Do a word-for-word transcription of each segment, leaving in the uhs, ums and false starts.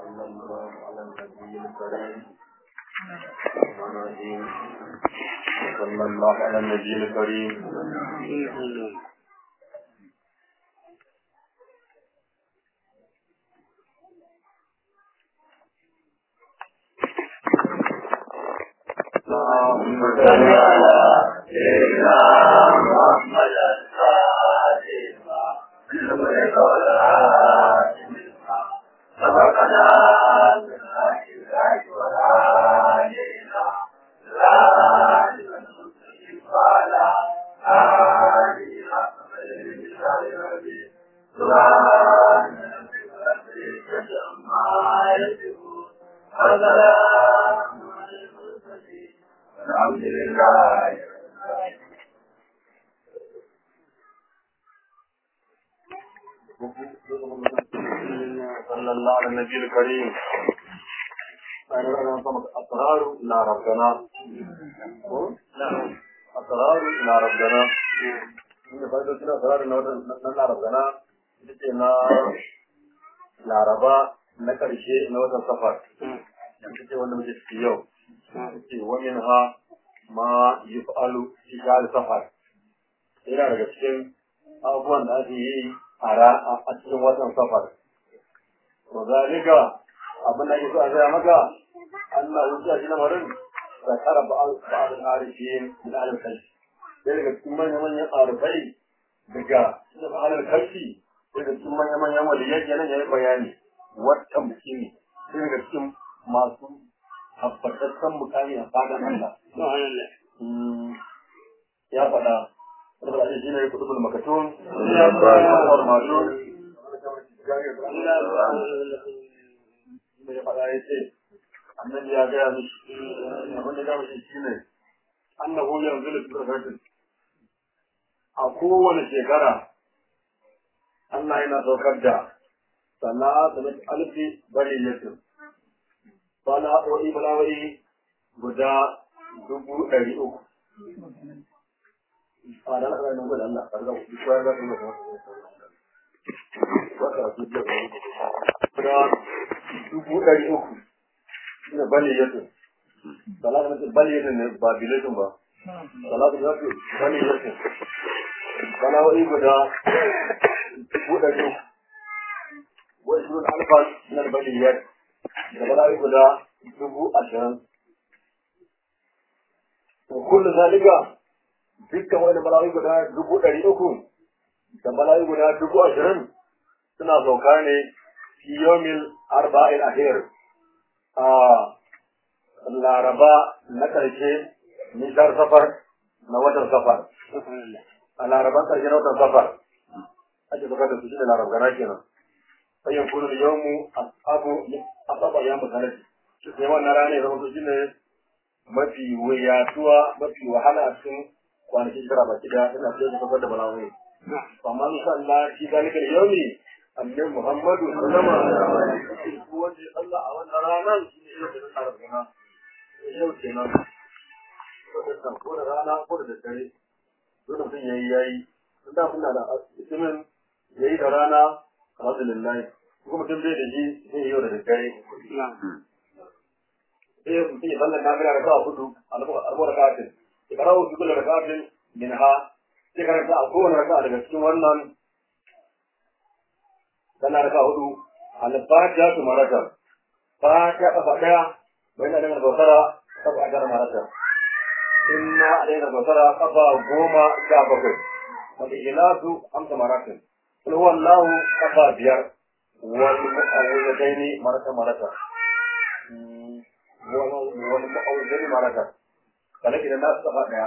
صلى الله على النبي الكريم صلى الله على النبي الكريم اللهم صل على سيدنا محمد سبقنا الحمد لله صلى الله على النبي الكريم. أسرار إلى ربنا أسرار إلى ربنا إن فائدة أسرار إلى ربنا إننا العربة نكر شيء نوع السفر يعني وانا مجد في يوم ومنها ما يفعل في شهر السفر إلى رجل أبوان هذه أرى أتم وطن سفر وذلك أبنى يسوع زي مكة أن وجه جنمرن ذكر بعض العارفين من أهل الخلف ذلك ثم يمن يعرفي بقى أهل الخلف ذلك ثم يمن يمن يجينا يجي بياني والتمكين ذلك ثم ما ثم أفتتم مكاني أفعال الله يا فدا ربنا يجينا يكتب المكتوم يا فدا ورمالون mai faɗa ya ce annabi ya gaya mishi abin da gama shi shi ne annahu yanzu da tsarkakin a kowane shekara Allah yana saukar da sana'a da alfi bari yakin bala'o'i bala'o'i guda dubu ɗari uku a ranar ɗaya nan gwada Allah ƙarƙar wasu shayar da kuma wata su jiya guda dubu ɗari uku shine bane yato salatu na bane yato ne ba biletun ba salatu na bane yato bala'o'i guda dubu ɗari uku wa ishirin alfan na bane yato da bala'o'i guda dubu ashirin to kullu zalika dukkan wani bala'o'i guda dubu ɗari uku da bala'o'i guda dubu ashirin suna sauka ne fi yawmil arba'il akhir a laraba na karshe nishar safar na watan safar a laraban karshe na watan safar ake sauka da su shi da larabgana kenan sai yin kunu da yawmu asabu asaba ya musalati sai wannan rana ya zama su shi ne mafi wuyatuwa mafi wahala a cikin kwanakin shira baki daya ina sai su saukar da balawai amma insha Allah shi zalikal yawmi annabi Muhammadu sallama ko wanda Allah a wannan ranar shi ne yau da arabuna yau kenan ko da rana ko da dare dole mutum yayi yayi da muna da ismin yayi da rana alhamdulillah kuma mutum bai da shi sai yau da dare eh mutum ya sallar nafila da ka hudu albo da kafin ya karawo su kula da kafin minha sai karanta a kowane raka daga cikin wannan tana raka hudu al-fatiha tu marata fatiha kafa daya bayan da al-basara kafa ajar marata inna alayna al-basara kafa goma sha bakwai wal ilasu amsa maratin kul huwa allah kafa biyar wal mu'awwidataini marata marata wal wal mu'awwidataini marata kana idan nasu kafa daya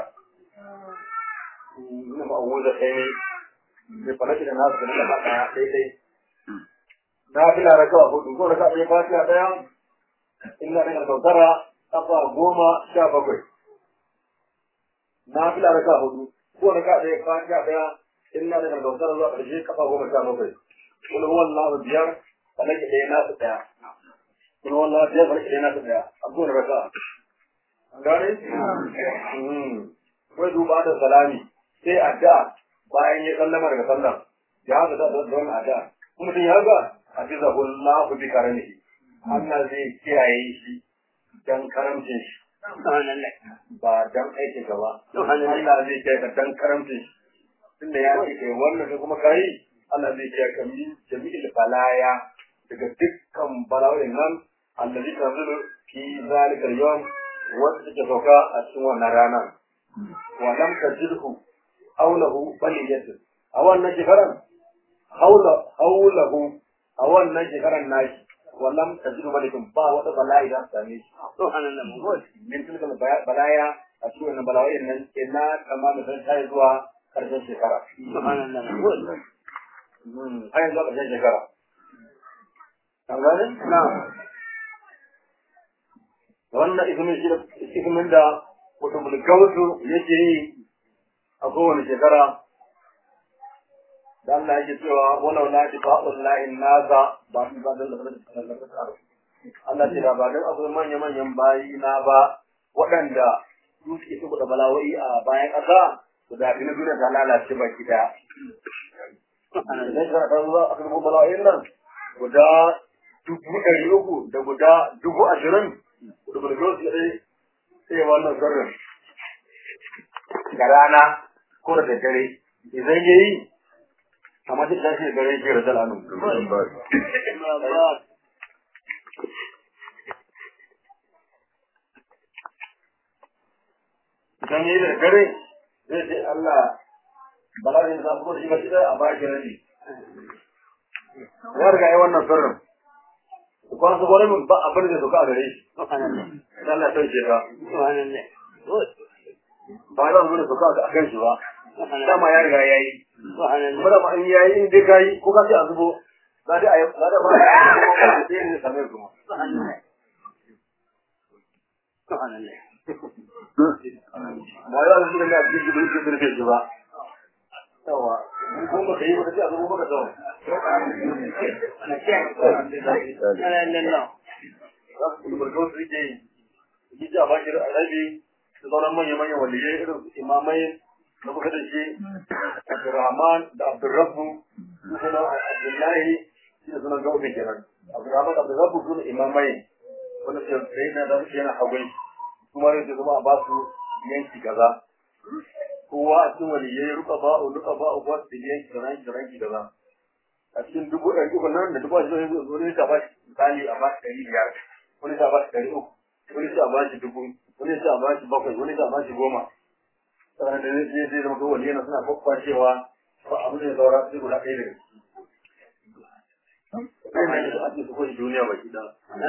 ina mu'awwidataini ne falaki da nasu da kafa daya daidai na fila raka hudu ko raka ɗaya fatiha ɗaya ina da alkautara kafa goma sha bakwai na fila raka hudu ko raka ɗaya fatiha ɗaya ina da alkautara zuwa ƙarshe kafa goma sha bakwai kuma wallahu biyar falaki ɗaya nasu ɗaya kuma wallahu biyar falaki ɗaya nasu ɗaya a kowane raka an gane? wai duba da salami sai addu'a bayan ya sallama daga sallah ya haka da don addu'a kuma sun yi haka حفظه الله بكرمه Allah zai kiyaye shi dan karamcin shi ba dan aikin ka ba Allah zai kiyaye ka dan karamcin shi tunda ya ce kai wannan kai kuma kai Allah zai kiyaye ka min jami'il balaya daga dukkan bala'o'in nan allazi tanzilu fi zalika al-yawm wanda take sauka a cikin wannan rana wa lam tajidhu hawlahu baliyatun a wannan shekaran hawla hawlahu a wannan shekaran nashi wallam tajidu malikum ba wata bala'i da ta same shi subhanallah mun gode min tilka balaya a cikin wannan bala'o'in nan ina kama da san tayi zuwa karshen shekara subhanallah mun gode mm ai zuwa karshen shekara an gane na'am wannan ismin shi ismin da wato mulkawtu yake yi a kowane shekara da Allah yake cewa walau la tifa'ul lahin nasa ba su ba da Allah ce ba dan akwai manya manyan bayi na ba waɗanda su suke su da balawai a bayan ƙasa to da dinin duniya ta lalace baki daya idan ka da zuwa aka rubuta balawai nan guda dubu ɗari uku da guda dubu ashirin da bulgos ya dai sai wannan sirrin da rana ko da dare idan yayi amma duk da shi gare shi da alanu idan yayi da gare zai ce Allah bala'in da kuma shi ba shi a baki rabi ya riga yi wannan sirrin kwan su gore mun ba abin da suka gare shi Allah sai ce ka ba da mun suka ga kan shi ba dama ya riga yayi kuma ma in yayi in dai kai ko ka ce a zubo za dai ayi za da ba sai ne same kuma subhanallah ba ya da shi da abin da yake da shi ba yawa ko ba kai ba sai a zubo ba ka ana ce Allah kuma ko su yake yi ji a bashi arabi da sauran manyan manyan waliyai irin imamai na kusa da shi Abdurrahman da Abdurrabbu su suna Abdullahi shi da suna gaube kenan Abdurrahman da Abdurrabbu suna imamai wanda ke sai na da shi yana hagwai kuma yake zama a ba su yanki kaza kowa a cikin waliyai ruka ba o ruka ba o ba su yanki da ranki da ranki kaza a cikin dubu ɗari uku nan da dubu ashirin wani ta ba shi misali a ba shi ɗari biyar wani ta ba shi ɗari uku wani ta ba shi dubu wani ta ba shi bakwai wani ta ba shi goma sannan da zai zai zama kowane yana suna kwakwashewa ba abu ne saura sai guda ɗaya daga ciki ɗaya ne da ake su kwanci duniya baki da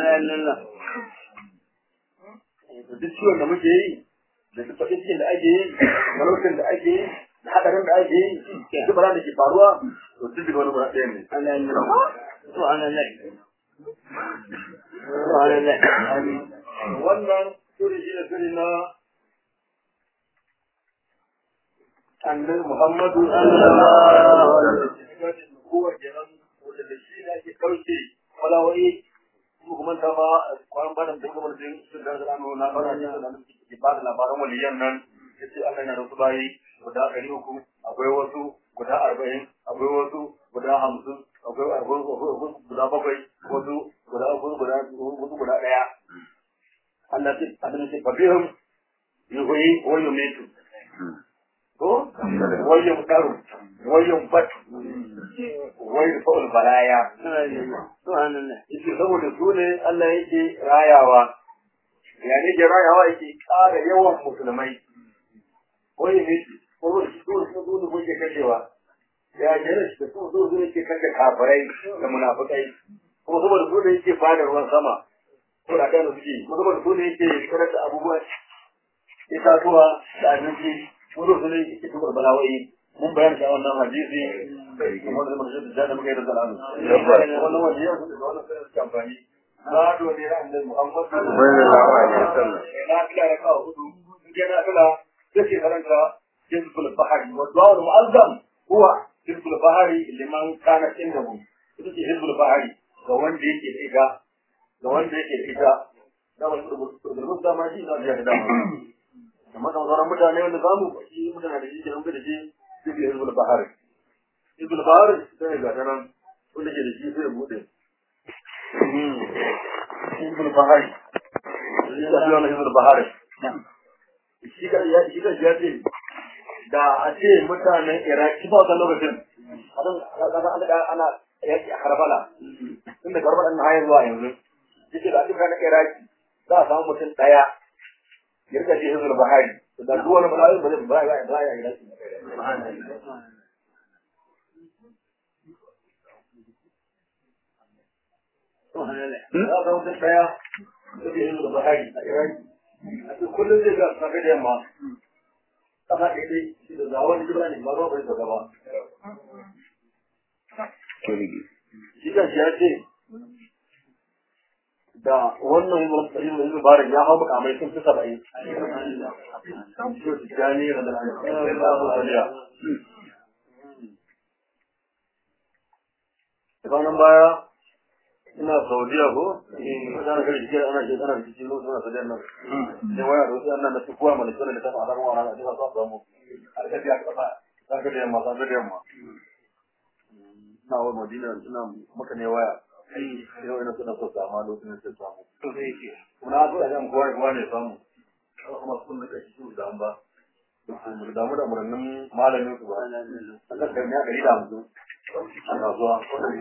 duk ciwon da muke yi da duk faɗin cikin da ake yi malaukin da ake yi da haɗarin da ake yi duk bala da ke faruwa to duk daga wani guda ɗaya ne wannan suri shi da suri na annabi Muhammadu sallallahu alaihi wasallam kowa kenan wanda da shi ne ake kauce malawai kuma ta ba kwan badan da kuma din su da zanu na fara ne da ke ba da labaran waliyan nan yace Allah yana da su bayi guda ɗari uku akwai wasu guda arba'in akwai wasu guda hamsin akwai guda bakwai wasu guda uku guda wasu guda ɗaya Allah ce abin da fabihum yuhyi wa yumitu ko wayin daru wayin bat wayin faul balaya subhanallah yake saboda su ne Allah yake rayawa ya ne ke rayawa yake ƙara yawan musulmai wayin ne ko su su su su ke kashewa ya jere shi da su su su ke kashe kafirai da munafikai kuma saboda su ne yake bada ruwan sama ko da kana suke kuma saboda su ne yake karanta abubuwa itatuwa da abinci wurin su ne ke tubar balawai mun bayan shi a wannan hadisi wanda zama shi da muka yi da zalamu wannan wanda ya su da wannan sai su amfani na do ne ran da Muhammad sallallahu alaihi wasallam na kila raka hudu in ke na kila sai karanta jizbul bahari wa du'a mu'azzam huwa jizbul bahari liman kana indahu ita ce jizbul bahari ga wanda yake da ita ga wanda yake da ita da wasu rubutu da ma shi na da dama amma da sauran mutane wanda zamu shi mutane da shi ke da shi sai hizbul bahar hizbul bahar sai ga nan wanda ke da shi sai bude ibn bahari shi da wannan ibn bahari shi ka ya shi ka ya ce da a ce mutanen iraki ba wannan lokacin ana ana yaki a karbala tunda karbala na hayar zuwa yanzu shi da duka na iraki za a samu mutum daya ya rika ce ibn bahari da duk wani bala'i ba zai ba ya ba ya iraki za a samu mutum daya da ke ibn bahari a iraki kullum zai ga safe da yamma kafa ɗaya shi da zawon jira ne ba ruwa bai saka ba shi kan shi ya ce da wannan yin mubarak ya hau makamai sun fi saba'in shi su gani da da kwanan baya ina saudiya ko ana kai shi ana shi ana shi lo suna saudiya nan sai waya da wasu annan da su kuwa mana suna da tafi a ranar wani a cikin sa samu alƙaci ya kafa ta ga da yamma ta ga da yamma na wa madina ina maka ne waya yau ina suna so sama lokacin sai samu kuma na so a jan kowa kowa ne samu kuma sun da kashi su da an ba mu da mu da murannin malamin su ba Allah kai ne a gari da mu ana zuwa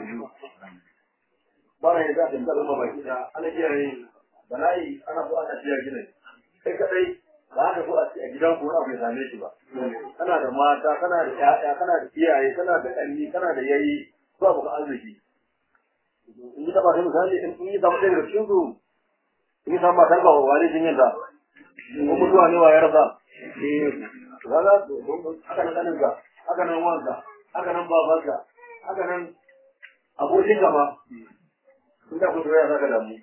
bana ya za ta yi zama baki da ana kiyaye bala'i ana so ana kiyaye gina kai kadai ba ka so a gidan ko abu ya same shi ba kana da mata kana da ƴaƴa kana da iyaye kana da ƙanni kana da yayi ba ku arziki in yi taba sai misali in yi zama ɗaya da cikin su in yi samu matar ba wani jin yadda ko mutuwa ne wa ya rasa kaga haka nan ɗaninka haka nan wanka haka nan babanka haka nan abokin gaba inda ku ya saka damu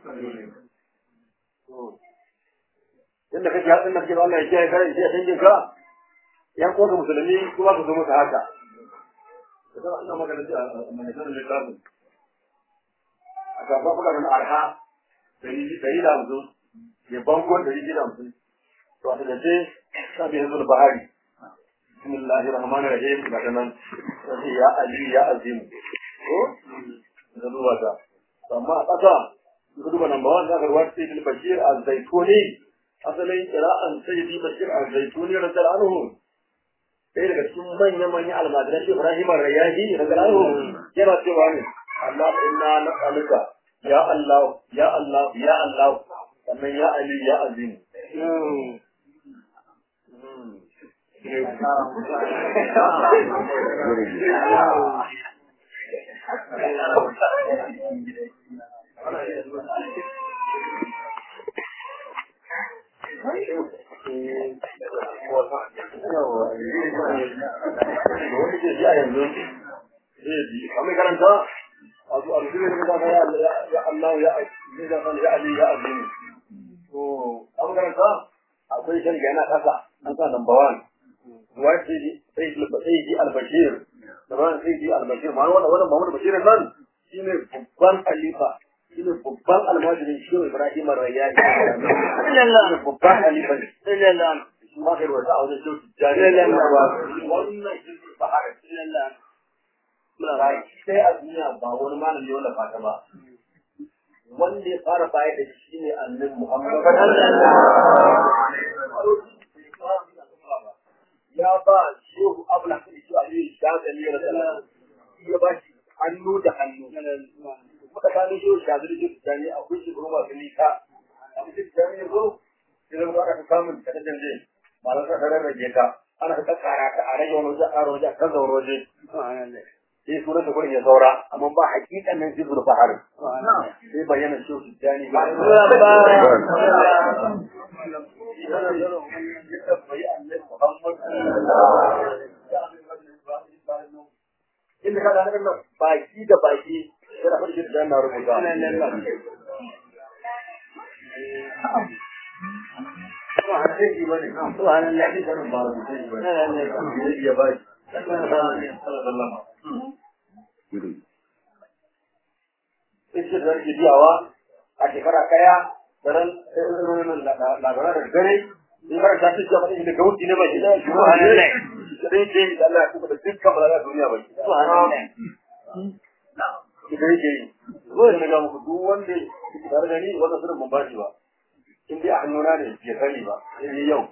inda kake hadin nan kira Allah ya kiyaye kai sai dangin ka yan ko musulmi kuma ku zo maka haka kaga Allah magana da mai sanin da kafu aka ba ku da arha sai sai da mu ya bango da yake da mu to a dace sabi hazul bahari bismillahir rahmanir rahim daga nan sai ya ali ya azim ko da duba ta amma a ƙasa su duba nan ba wanda aka ruwa sai bil bashir az-zaituni asalin qira'an sayyidi bashir az-zaituni radiyallahu anhu sai daga cikin manyan manyan almajiran Ibrahim ar-Rayyahi radiyallahu anhu yana cewa ne Allah inna nas'aluka ya Allah ya Allah ya Allah sannan ya Ali ya Azim kami karanta abu abu ya Allah ya ya Ali ya Azim to kami karanta akwai shirka yana kasa an sa number one ruwa sai sai al-Bashir ruwa sai al-Bashir ma wannan wannan Muhammad Bashir nan shine babban khalifa shine babban almajirin shi Ibrahim ar-Rayyahi sallallahu babban khalifa sallallahu shi ma kai wata a wajen shi sallallahu wannan shi bahar sallallahu sai a duniya ba wani malami wanda fata ba wanda ya fara bayar da shi ne annabi Muhammad ya ba shehu Abdul Hakim Ali Shazali radiyallahu ya ba shi hannu da hannu muka gano shehu Shazali da ne akwai shi goma da nika akwai shi da ne zo idan ba ka samu da dan je malan ka da rage ka ana ka tsara ka a rage wani waje a waje kan zauro waje sai sunan da gurin ya saura amma ba hakikan nan zibur bahar sai bayyana shi su tani ba inda ka da nan baki da baki sai farki da na rubuta Isi da rage biyawa a shekara kaya daren labarar da gare in har ta ci gaba da gauti ne ba shi da shi ba ne sai ce da Allah ya kuma da dukkan balaga duniya ba shi subhanallah idan ke ko ne ga muku duk wanda tare da ni wata sunan ban bashi ba in dai a hannuna ne ya sani ba sai yau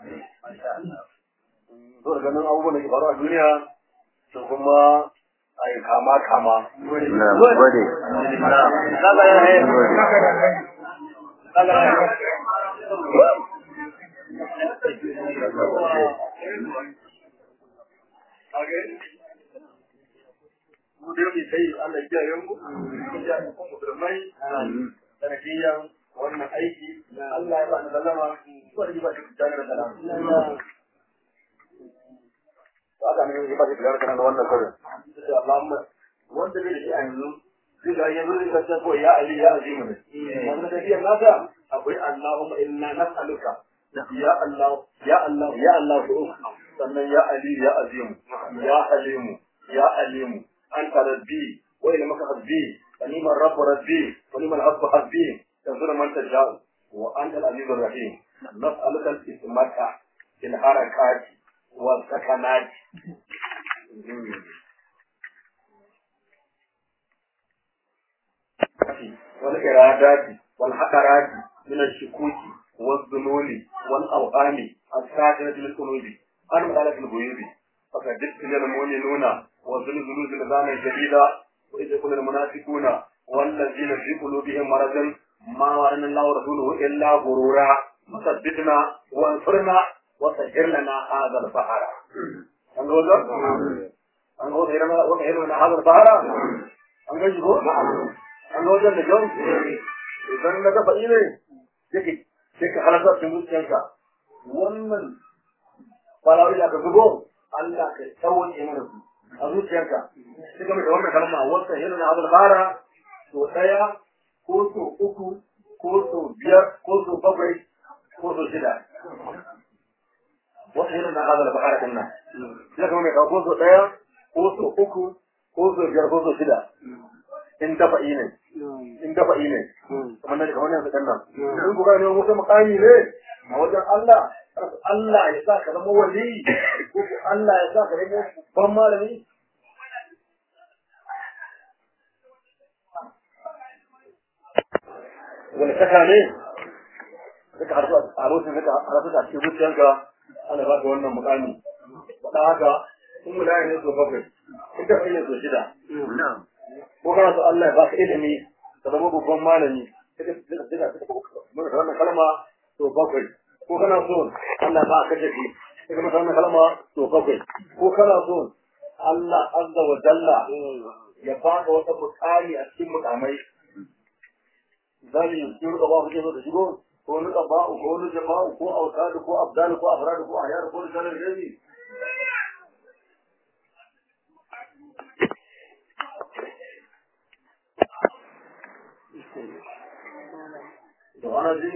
to da ganin abubuwan da ke faru a duniya to kuma ai kama kama gode gode daga ya ne daga ya okay mu da yi sai Allah ya yi mu ya ku musulmai sanadiyan wannan aiki Allah ya ba da zalama ko da ba shi tare da zalama haka ne ba shi tare da wannan kare sai Allah wanda bai da shi a yanzu zai ga yanzu zai ka ko ya ali ya azimu ne wannan da biyan nasa akwai Allahumma inna nas'aluka ya Allah ya Allah ya Allah sannan ya ali ya azimu ya halimu ya alimu أنت ربي وإلمك ربي ونعم الرب ربي ونعم العبد حسبي تنصر من تشاء وأنت العزيز الرحيم نسألك الإسمة في الحركات والسكنات والإرادات والحقرات من الشكوك والظنون والأوهام الساكنة للقلوب المدالة الغيوب فقد جئت للمؤمنون وزلزلوا زلزالا شديدا وإذ يقول المنافقون والذين في قلوبهم مرض ما وعدنا الله ورسوله إلا غرورا وثبتنا وانصرنا وسهر لنا هذا البحر. أنقول أنقول هنا وسهر لنا هذا البحر. أنقول يقول أنقول جل جل إذا لك فإني تك تك خلاص تموت كذا ومن فلا إلا كذبوا الله كتوان إيمانه a zuciyarka sai ka da wannan kalma wata yana na abul bara to daya ko so uku ko so biyar ko so bakwai ko so shida wata yana na abul bara din nan sai ka mai ko so daya ko so uku ko so biyar ko so shida in dafa ne in dafa ne kamar nan kamar nan kan nan in ku ga ne wata makami ne a wajen Allah Allah ya sa ka zama wali ko Allah ya sa ka zama ban malami wani kasa ne suka harsu a lokacin suka harsu a cikin zuciyanka ana ba ka wannan mukami faɗa haka sun mu ne so bakwai in ka ne so shida ko kana so Allah ya ba ka ilimi ka zama babban malami suka suka suka suka wannan kalma so bakwai ko kana so Allah ba ka tafi sai kuma wannan kalma to bakwai ko kana so Allah azza wa jalla ya baka wata mukami a cikin mukamai zali yusuru da babu ke da shigo ko ni ba ko ni jama'a ko autad ko abdal ko afrad ko ayar ko sanar gani to ana ji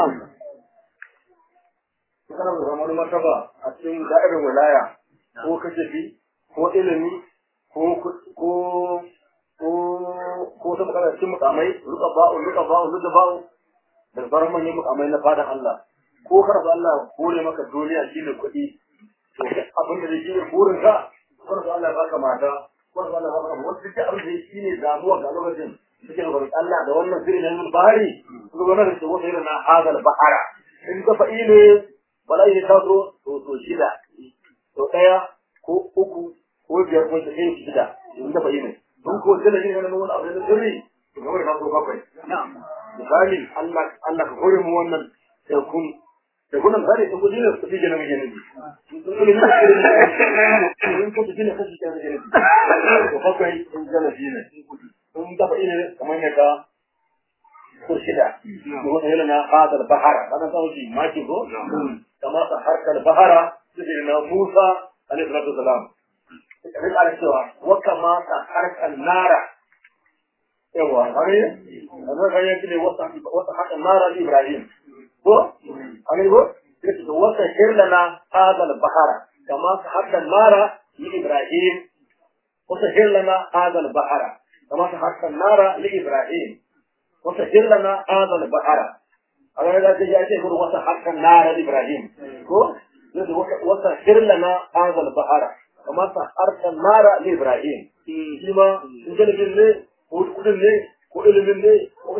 kana da ramar martaba a cikin da'irar wilaya ko kashafi ko ilimi ko ko ko ko ta magana cikin mukamai ruka ba'u ruka ba'u ruka ba'u da sauran manyan mukamai na fadan Allah ko karfa Allah kore maka duniya shine kuɗi to abin da yake burin ka karfa Allah baka mata karfa Allah baka wanda duk abin da shine damuwa ga lokacin suke roƙon Allah da wannan sirri na bahari ko wannan da wata irin na hadal bahara in ka fa'ile bala'i ta zo to to shida to daya ko uku ko biyar ko shida in ka fa'ile don ko da ne wannan wani abu da sirri to ga wannan ko bakwai na'am misali Allah Allah ka kore mu wannan sai kun da kun gare ta kudi ne su ji na mijin ne to ne ne ko ji ne kashi ta ne to bakwai in ga ne in da fa'ile kamar ne ka ko shida ko wannan yana na hadal bahara kana sauki maki ko kama ta harkar bahara na Musa alaihi salatu wasalam sai ala cewa wa kama ta harkar nara yawa hari wannan kai yake ne wata wata harkar nara Ibrahim ko ani ko sai to wata hirlana hadal bahara kama ta harkar nara Ibrahim wata hirlana hadal bahara kama ta harkar nara Ibrahim wata hirlana hadal bahara أنا لا تجي أقول وسحق النار إبراهيم كو وسحر لنا هذا البحر كما سحرت النار لإبراهيم فيما نجل بالله ودخل الله كل من الله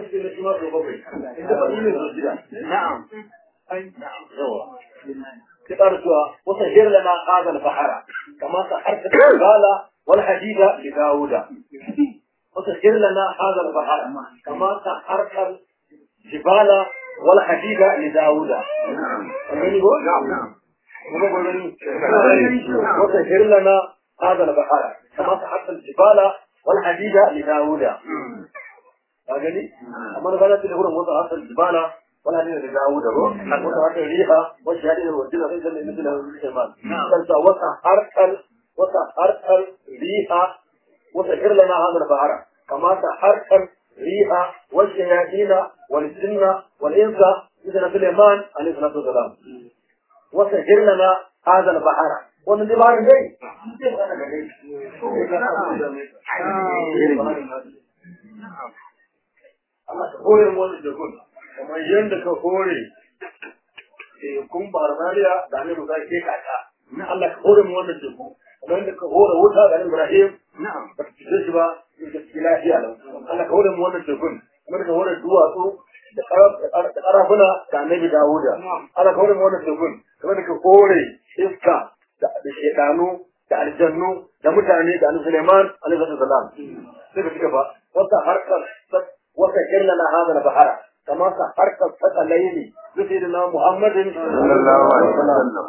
shi ne kuma so bakwai inda ba ne so shida na'am yawa كتاب وسهر لنا هذا البحر كما سحرت الجبال والحديد لداود وسهر لنا هذا البحر كما سحرت الجبال والحديد لداود نعم نعم وسهر لنا هذا البحر كما سحرت الجبال والحديد لداود أجني أما نقول لك نقول وسهرت الجبال ولا هذه لداود هو وسهرت الريح والشهادة والجنة ليس مثل الإيمان وسهرت وسهرت الريح وسهر لنا هذا البحر كما سحرت الريح والشياطين والجن والإنس مثل سليمان عليه الصلاة والسلام وسهر لنا هذا البحر ومن دبار جاي Allah ka hore mu wannan jakun kamar yadda ka hore kun barzaliya da ne mu zai kaka Allah ka hore mu wannan jakun kamar yadda ka hore wuta ga Ibrahim na'am ba ki ce ba da lafiya lau Allah ka hore mu wannan jakun kamar ka hore duwatsu da karafuna da Annabi Dawuda Allah ka hore mu wannan jakun kamar ka hore iska da shedanu da aljannu da mutane da Annabi Sulaiman alaihi salam sai ka cika ba wata harkar وسهر لنا هذا البحر كما سحرت الثقلين لسيدنا محمد صلى الله عليه وسلم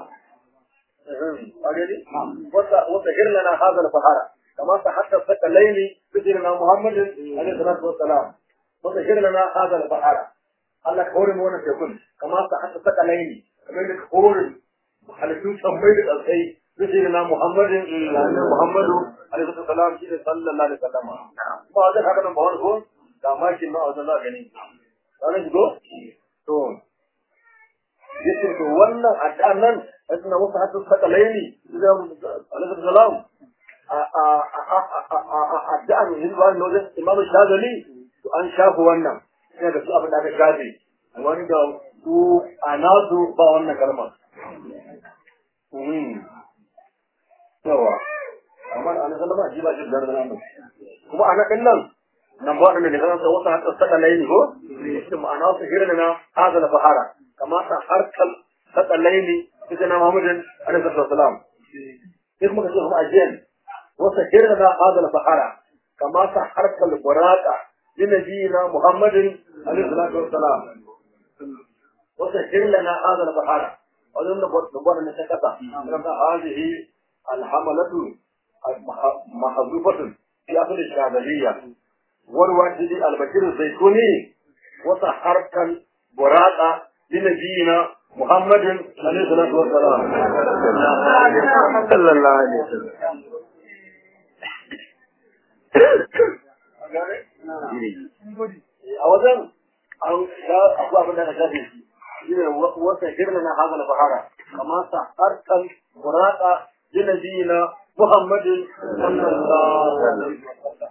وسهر لنا هذا البحر كما سحرت الثقلين لسيدنا محمد عليه الصلاة والسلام وسهر لنا هذا البحر الله كوري مونا يكون كما سحرت الثقلين كما انك كوري حلسون سميد الألقي لسيدنا محمد محمد عليه الصلاة والسلام صلى الله عليه وسلم فهذا هذا نبهر هون damakin na wajen za gani ranar shigo? to yake to wannan addu'an nan a suna wasu hatsun sakalai ne alaihi salam a addu'an hizba ne wajen imamu shagali to an shafi wannan sai da su abin da aka shafe wanda su a nasu ba wannan kalmar yawa amma a nasarar ba shi ba shi da nan kuma a naɗin nan nan ba da ne kan sa wata hatta saka laini ko shi ma'ana su hirna hada la bahara kama ta harkal saka laini sai na Muhammadin alaihi salam sai kuma kace kuma ajiyan wata hirna hada la bahara kama ta harkal buraqa li nabiyina Muhammadin alaihi salam wata hirna hada la bahara wannan da wannan ne ta kasa kan hadihi alhamalatu mahzufatun fi asl al-shadaliyya والواجد البشير الزيتوني وسحرت البراقة لنبينا محمد عليه الصلاة والسلام صلى الله عليه وسلم أولا أقوى من هذا الشيء وسحر لنا هذا البحر كما سحرت البراقة لنبينا محمد صلى الله عليه وسلم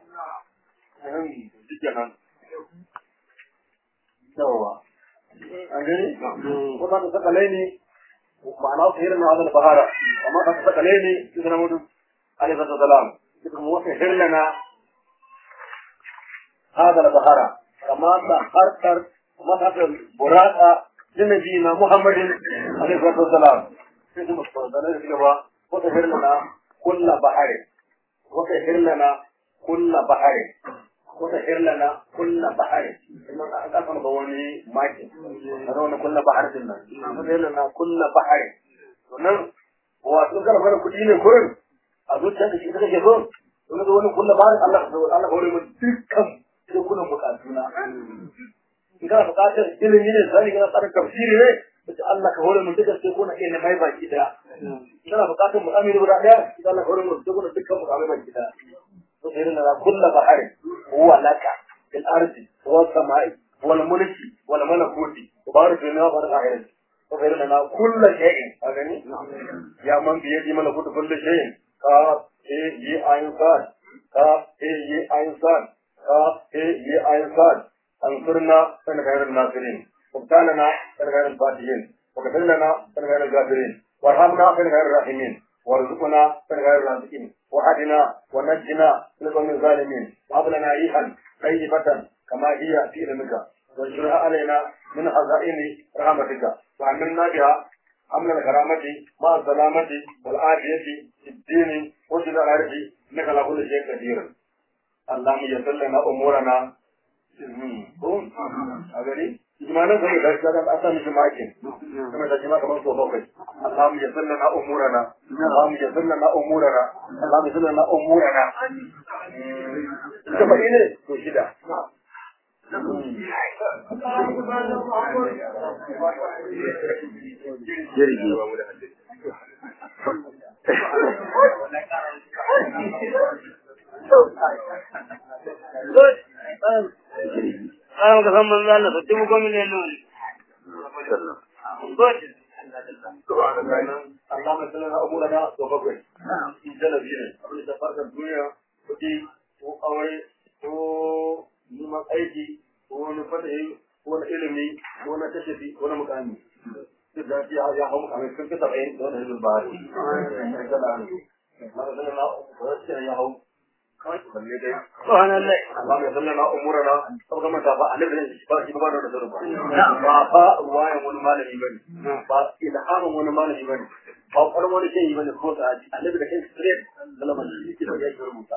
yawa an gani kuma ta saka laini ma'ana su hirin hadal bahara amma ta saka laini ibn mudu alaihi salam ibn musa hirlana hadal bahara kama ta harkar kuma ta buraka linabina muhammadin alaihi salam sai mu fara da gaba ko ta hirlana kullu bahari ko ta hirlana kullu bahari وسهر لنا كل بحر إنه أقسم بوني ماكي هذا كل بحر لنا وسهر لنا كل بحر ونن هو أتذكر أنا كل يوم كورن أقول شيء كذا كذا كذا ونقول كل بحر الله الله هو من تكم تكون مكاتبنا إذا فقط إلى مين ثاني كذا صار تفسير له بس الله هو من تكم تكون إنه ما يبغى كذا إذا فقط مؤمن برأيه إذا الله هو من تكون تكم مكاتبنا كذا وسهر لنا كل بحر هو لك في الأرض والسماء والملك والملكوت وبارك لنا وبارك علينا وغير لنا كل شيء أغني يا من بيدي ملكوت كل شيء كاف هي ي عين صاد كاف هي ي عين صاد كاف هي ي عين صاد انصرنا من غير الناصرين وابتلنا من غير الفاتحين وغفر لنا من غير الغافرين وارحمنا من غير الراحمين وارزقنا من غير الرازقين وهدنا ونجنا من الظالمين وهب لنا ريحا طيبة كما هي في علمك وانشرها علينا من خزائن رحمتك وعملنا بها حمل الكرامة مع السلامة والعافية في الدين وجد العرف انك على كل شيء قدير. اللهم يسر لنا امورنا. أغني إجمالا كم يدرسنا أصلا إجماعين كم يدرسنا كم صوبك. اللهم يسر لنا أمورنا. اللهم يسر لنا أمورنا. اللهم يسر لنا أمورنا. كم إني توشيدا. jirgi Alam ka san manzo Allah sai mu gomi ne nan. Good. اللهم يسر لنا أمورنا صوبك. إنجاز بينه. أبدا تفرق الدنيا بدي وأوري neman aiki ko wani fadayi ko wani ilimi ko wani tashafi ko wani mukami duk da ya ya hau mukami sun fi saba'in da wani hizbul bahari mara zana na wasu ya hau kawai balle dai Subhanallah. Allah ya zanna na umurana saboda mata ba annabi ne ba shi ba da da ba ba wayan wani malami bane ba ilhamin wani malami bane ba kwarin wani kai bane ko ta annabi da kai straight sallama shi ke da ya rubuta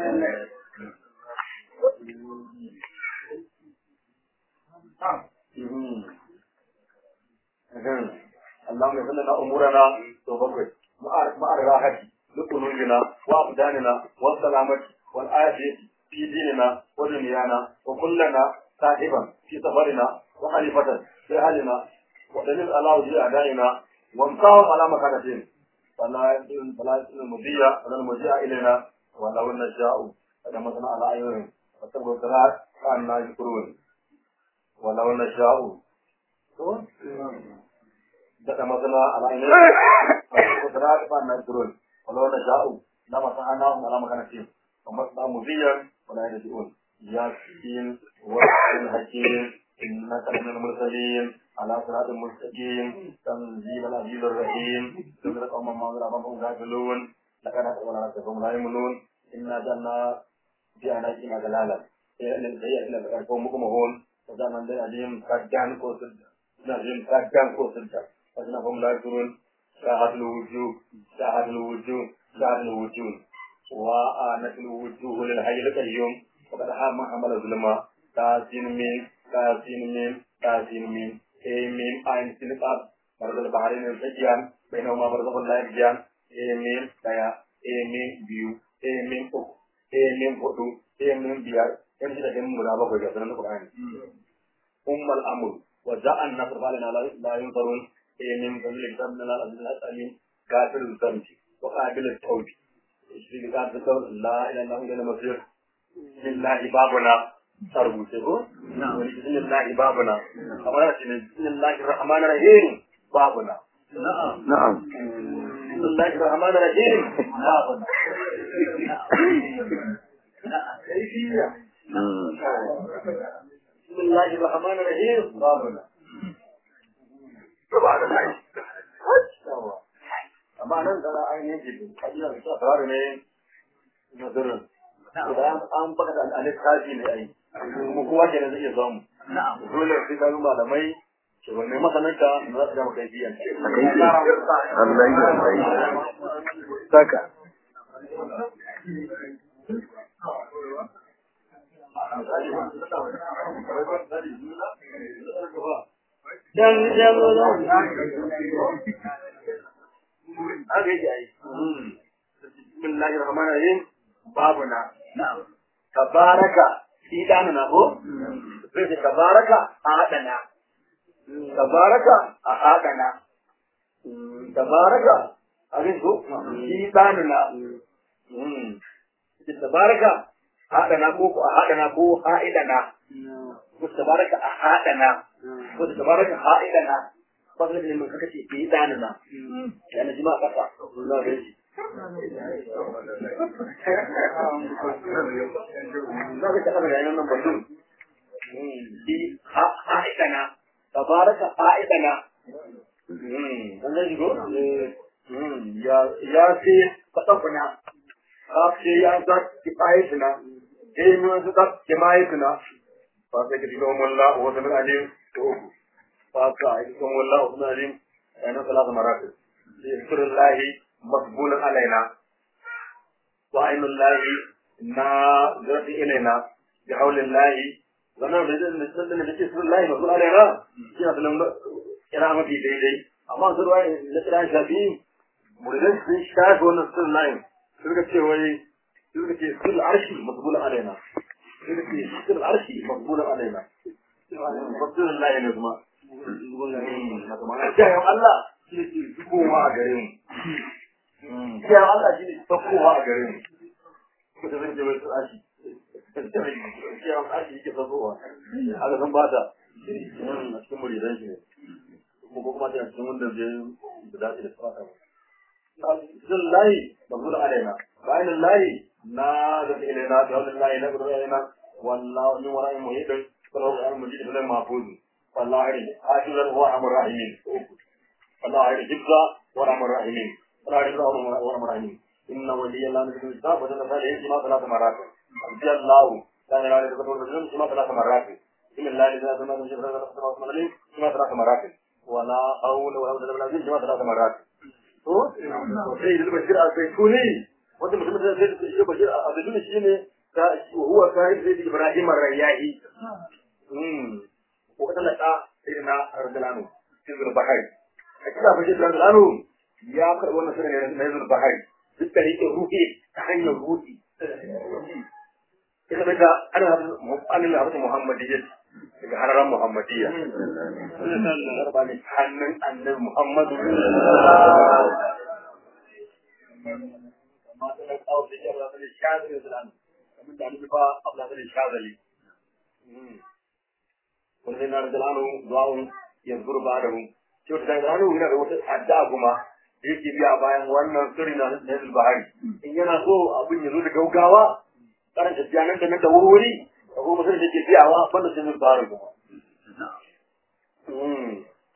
اللهم يسر لنا امورنا توبك مع الراحه لقلوبنا وابداننا والسلامه والعافيه في ديننا ودنيانا وكلنا صاحبا في سفرنا وخليفه في اهلنا ودليل على وجه اعدائنا وامساهم على مكانتهم فلا يسلم فلا يسلم المضيع ولا المضيع الينا ولو نشاء فلمسنا على اعينهم واتقوا الصراط كاننا يذكرون ولو نشاء daga masana al'ainin kusurar ba na turun ولو نشاء لما سعناهم على مكانتهم ومسنا مذيا ولا يدعون ياسين والحكيم الحكيم إنك لمن المرسلين على صراط مستقيم تنزيل العزيز الرحيم تدرك أمم ما أمامهم غافلون لقد أقبل ربكم لا يؤمنون إنا جعلنا في أعناقهم أغلالا هي إلى قومكم هون وجعلنا لهم سجان كوسد لهم سجان كوسد فإنهم لا يدرون شاهد الوجوه شاهد الوجوه شاهد الوجوه وآنت الوجوه للحي القيوم وقد حام حمل الظلمة تاسين من تاسين من تاسين من أي من عين سنقاب مرض البحرين السجيان بينهما برزخ الله الجان أي من كيا أي من بيو أي من أك أي من فتو أي من بيار إن شاء الله مرابا بيجا سنن القرآن أم الأمر وجاء النصر فعلنا لا ينصرون أي من قبل الكتاب من الله العليم كافر الذنب وقابل التوب إشري قاد ذكر لا إله إلا هو إلى المصير بسم الله بابنا تربوته نعم بسم الله بابنا أمانة بسم الله الرحمن الرحيم بابنا na'am na'am بسم الله الرحمن الرحيم بابنا كيفية بسم الله الرحمن الرحيم بابنا سبحان الله amma nan da ainihin jibi ajiyar da tsara ne nazarin idan an baka da alƙali ne ai kuma kowa ke zai iya samu dole sai ka ruba da mai ke wannan masananta za su gama kaifiyan Allah ya saka Dan dan dan. haka yake ai bismillahir rahmanir rahim babuna tabaraka idanuna ko sai tabaraka adana tabaraka adana tabaraka abin ko idanuna mm tabaraka adana ko ko adana ko haidana ko tabaraka adana ko tabaraka haidana فضل من كتي في داننا يعني جماعة قطع الله يجي ما بيتقبل يعني أنا بدون دي حائطنا تبارك حائطنا أنا يقول يا يا سي قطعنا خاف شيء يا ذات كفايتنا إيه من ذات جماعتنا فسيكفيكهم الله وهو السميع العليم تؤكد فسيكفيكهم الله وهو السميع العليم يعني ثلاث مرات يذكر الله مقبولا علينا وعين الله ناظرة إلينا بحول الله wannan da zai nutsan da nake sun layi masu alaina shi na sunan kira mafi daidai amma su ruwa na kira shafi muridan sun shafi wannan sun layin sun ga ce wai sun ga ce sun arshi makbula alaina sun ga ce sun arshi makbula alaina makbula layi ne kuma jayan Allah shi ne kowa a gare mu jayan Allah shi ne kowa a gare mu kuma zai ce wai sun arshi ya ashi yake fasowa haka san ba ta a cikin muridan shi ne ko kuma ta cikin wanda zai da dace da fata sun layi babul alaina bayan layi na da ilaina da wannan layi na gudu alaina wallahu min wara'i muhidin sallahu alaihi wa sallam mahfuz wallahi ajran wa amr rahimin wallahi hibza wa amr rahimin wallahi hibza wa amr rahimin inna waliyallahu min kitab wa tanzala ma salatu marat رضي الله كان لا يذكر الرجل ثم ثلاث مرات بسم الله الذي سمى من شفرة السماء والأرض ثم ثلاث مرات ولا حول ولا قوة إلا بالله ثم ثلاث مرات سيد البشير الزيتوني وانت مثل سيد البشير الزيتوني شيء وهو كائن سيد إبراهيم الرياحي وكتلقى سيدنا رضي الله عنه في البحر أكيد بشير رضي الله عنه يا أخي وانا سيدنا نزل البحر بالتالي الروحي تحين الروحي ita daga ana mu'anin da Muhammadiyya daga hararan Muhammadiyya hannun annabi Muhammadu amma da kawo da jama'a da shazali da nan da ni ba Allah da shazali wannan na da lanu du'a'un yanzur ba'dahu to da lanu yana da wata addu'a kuma yake biya bayan wannan sirri na Nabil Bahari in yana so abin ya zo da gaugawa karanta janan da nan da wuri ko kuma sai yake biyawa banda Nabil Bahari kuma mm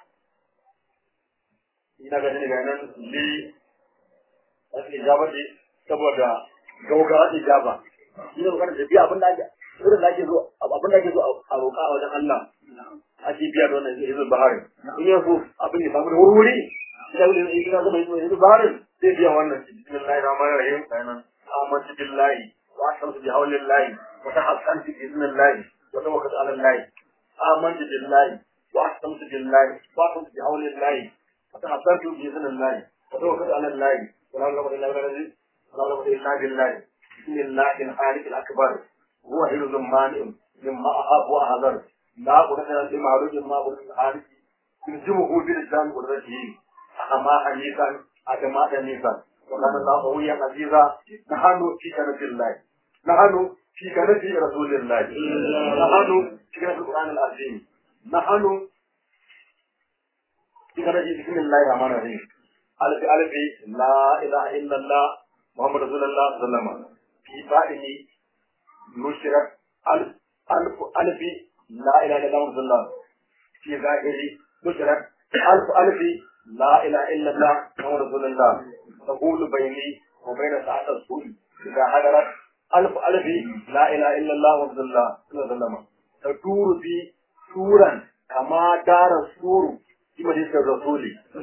ina ga ne ga nan li asli jabati saboda gaugawa ijaba ina ga karanta biya abin da ake sirrin da ake zo abin da ake zo a roƙa a wajen Allah ake biya da wannan Nabil Bahari in ya so abin ya samu da wuri إذا قلنا إذا قلنا إذا بارد تبيا وانا بسم الله الرحمن الرحيم أنا آمنت بالله وأشهد بحول الله وتحصنت بإذن الله وتوكلت على الله آمنت بالله وأشهد بالله وأشهد بحول الله وتحصنت بإذن الله وتوكلت على الله ولا حول ولا قوة إلا بالله بسم الله الخالق الأكبر هو حلو مانع مما أحب وأحذر لا قدرة إلا معروف ما قدرة الخالق يلزمه بالإسلام والرجيم أما حنيفا أجمع حنيفا وكان الله قويا عزيزا نحن في كنف الله نحن في كنف رسول الله نحن في كنف القرآن العظيم نحن في كنف بسم الله الرحمن الرحيم ألف ألف لا إله إلا الله محمد رسول الله صلى الله عليه وسلم في باطنه نشرت ألف ألف ألف لا إله إلا الله رسول الله في ظاهره نشرت ألف ألف لا إله إلا الله محمد رسول الله تقول بيني وبين ساعة الصبح إذا حضرت ألف ألف لا إله إلا الله محمد الله صلى الله عليه وسلم تدور في سورا كما دار السور في مجلس الرسول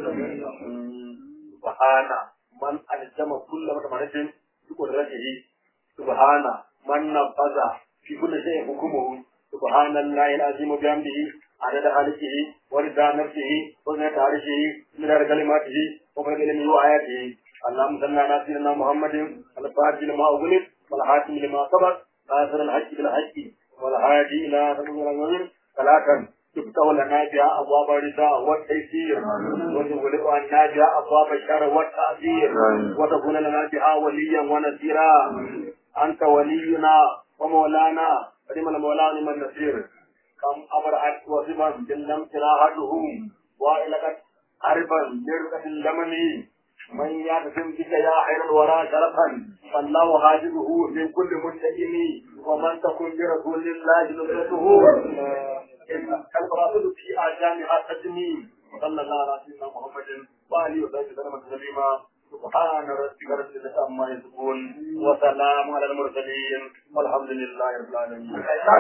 سبحان من ألزم كل متمرد بقدرته سبحان من نفذ في كل شيء حكمه سبحان الله العظيم بحمده عدد خالقه ورضا نفسه وزنة عرشه من كلماته ومن كلمه وآياته اللهم صل على سيدنا محمد الفاتح لما أغلق والحاكم لما سبق ناصر الحق بالحق والهادي إلى سبيل الرشاد صلاة تفتح لنا بها أبواب الرضا والتيسير وتغلق عنا بها أبواب الشر والتأثير وتكون لنا بها وليا ونصيرا أنت ولينا ومولانا ونعم المولى ونعم النصير كم أبرأت وصفا جلم تراهته وإلقت عرفا لرقة اللمني من يعتصم بك يا خير الورى شرفا فالله حاجبه من كل منتجم ومن تكن برسول الله نصرته كالرسول في آجامها تجمي صلى الله على سيدنا محمد وآله وصحبه وسلم تسليما سبحان ربك رب العزة عما يصفون وسلام على المرسلين والحمد لله رب العالمين.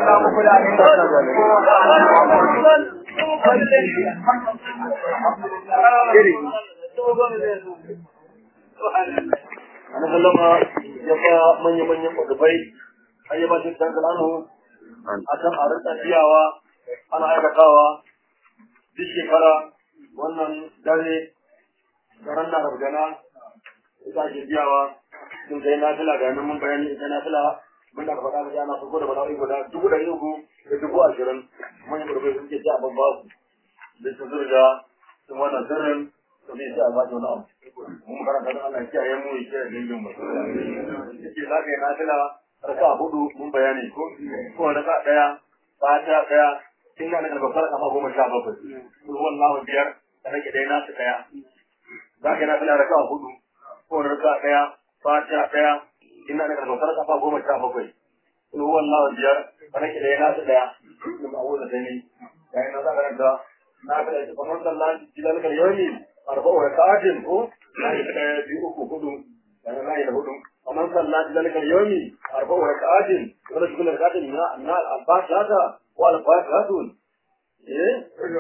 أنا سلمها يبقى من يمن يمن دبي أي ما شئت أن تلعنه أكم أردت أشياء أنا أيقظها بشكرا وأن داري دارنا ربنا إذا جديوا sun kai nafila ga nan mun bayani ita nafila mun da faɗa ga yana farko da bala'i guda dubu da uku da dubu ashirin mun yi kurbe sun ce a babba da su zurga sun wannan sirrin to ne sai a ba ta wani abu mun karanta da Allah ya kiyaye mu ya kiyaye dangin mu yake za ka yi nafila raka hudu mun bayani ko ko raka daya fata daya kin na da babbar kafa goma sha bakwai ko wallahi biyar da rage dai nasu daya za ka yi nafila raka hudu ko raka daya fata daya ina da karfafa kafa goma sha bakwai in huwa Allah biyar bana ki daya nasu daya in abu da dani yayin na za karanta na ga da kuma sallan jilal kal yawmi arba'u rak'atin ko na bi uku hudu yana na da hudu amma sallan jilal kal yawmi arba'u rak'atin wala jilal rak'atin na na al-fatiha wa al-fatihatun eh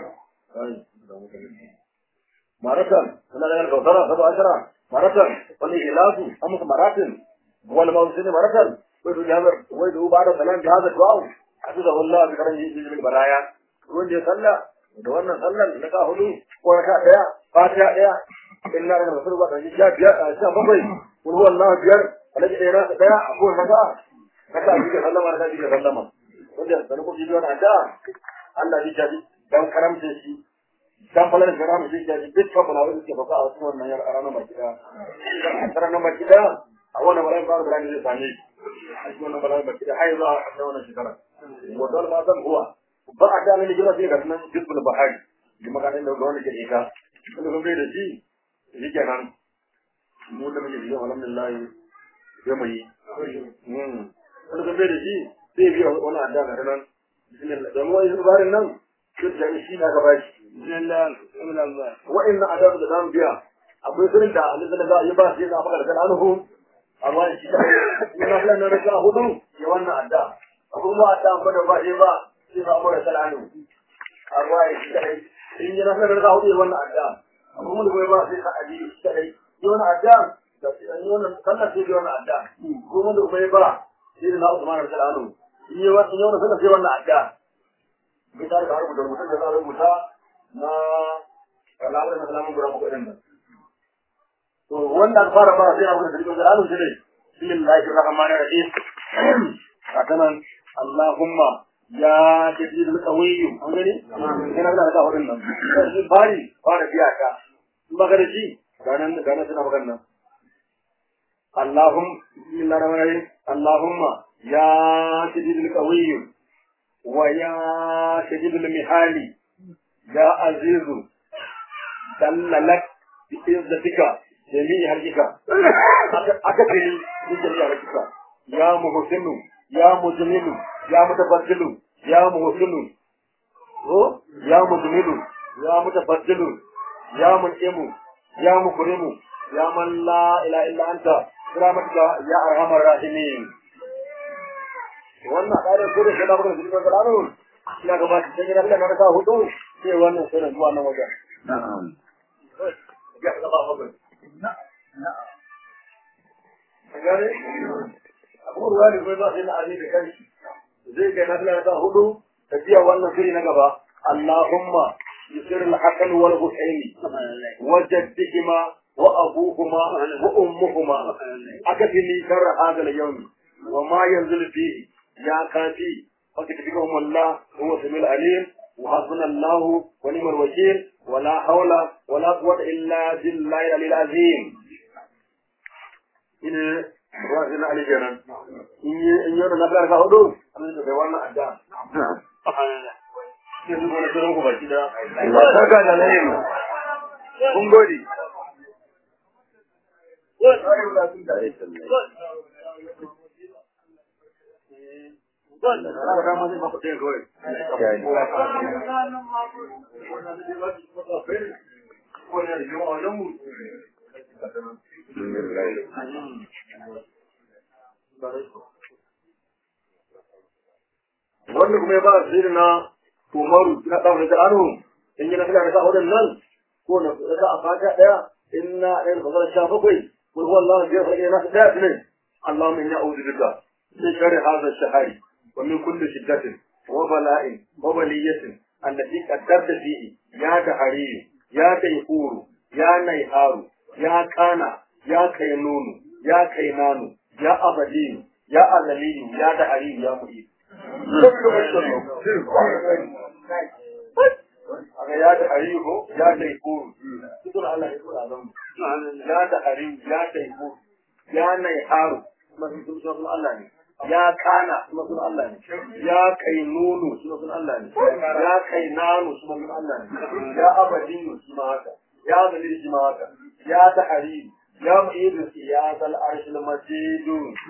maratan kana da gawdara sabo ashara maratan wal ilafu amma maratan wal mawzin maratan ويدو جابر ويدو بعد سلام بهذا الدعاء حفظه الله بكرم يجي من البرايا وين يصلى ودورنا صلى لك هدو وركع ديا فاتحة ديا إلا أن رسول الله جاء جاء جاء بقي وهو الله جل الذي يرى ديا أقول ركع ركع يجي سلم ركع يجي سلم وده سنقول جدوان عدا الله يجي كم كرم سيسي كم فلان كرم سيسي بيت كم بلاوي كيف بقى أصلا نيار أرانا مكيدا أرانا مكيدا أولا ولا يبغى بلاد الثاني أجمعنا بلاد مكيدا حيضا أحسننا شكرا وقال ما ذنب هو بعد أن نجرا فيه قسنا جزء من البحاج لما كان عنده قرآن الكريم كل يوم بيد شيء يجي كان مولا من يجي والحمد لله يومي هم كل يوم بيد شيء تيجي وانا عندنا كمان بسم الله دموع يسبار النام كل شيء شيء نكباش بسم الله بسم الله وإن عذاب الدم بيا أبو يسرين ده لذا لا يباس يدا أبغى كان عنهم أما يشيل من أهل نرجع هدوء يوانا عدا أبو ما عدا بدو باجبا سيما أمور سلانو أما يشيل إن جنا أهل نرجع هدوء يوانا عدا أبو ما دو باجبا سيما أجي يشيل يوانا عدا يوانا كلا سيد يوانا عدا أبو ما دو باجبا سيما أمور سلانو يوانا يوانا كلا سيد يوانا عدا مثال كارو بدر مثال كارو مثال ما كلامه مثلا مبرم كورن to wanda aka fara fara sai abu da cikin zalanu shi ne bismillahir rahmanir rahim atanan allahumma ya jadidul qawiyyu an gani kana da da horin nan sai bari fara biya ka in baka da shi ganan ganan suna magana allahum bismillahir rahmanir rahim allahumma ya jadidul qawiyyu wa ya jadidul mihali ya azizu dallalak bi izzatika جميع حركة أكثر من جميع حركة يا محسن يا مجمل يا متفضل يا محسن يا مجمل يا متفضل يا منعم يا مكرم يا من لا إله إلا أنت برحمتك يا أرحم الراحمين wannan kare ko da kada kuma cikin kalano ina ga ba cikin Allah na ka hudu sai wannan sai zuwa nan wajen na'am ya Allah ba نعم نعم يعني أقول والي بيضا سينا عزيز كيش زي كي نفلا نتا هدو تجيه وانا سيري نقبا اللهم يسير الحسن والحسين وجدهما وأبوهما وأمهما أكفني شر هذا اليوم وما ينزل فيه يا كافي فكتبكم الله هو سميع العليم وحسبنا الله ونعم الوكيل ولا حول ولا قوة إلا بالله العلي العظيم. إن رأينا على جنان. إن يوم نبلغ كهدو أمين بيوانا أدا. يسوع نسلم كبرتنا. Saka da layin. Kun gode. wanda kuma ya ba sirri na Umaru na ɗaure da anu in yi na fila da sa'udin nan ko na da a fata ɗaya in na ɗaya da fasar sha bakwai ko kuwa Allah ya fage na ɗaya ne Allah min ya auzu duka min shari hazar shahari wa min kulli shiddatin wa bala'in wa baliyatin allati qaddarta fihi ya da hariri ya kai huru ya nai haru ya kana ya kai nunu ya kai nanu ya abadin ya azalin ya da hariri ya mu'i aga ya da hariho ya dai ko cikin Allah ya kula da mu ya da hariho ya dai ko ya nai haru kuma sunan Allah ne ya kana kuma sunan Allah ne ya kai nunu sunan Allah ne ya kai nanu sunan Allah ne ya abadin sunan haka ya zalil sunan haka ya da hariho ya mu'idu ya zal arshil majid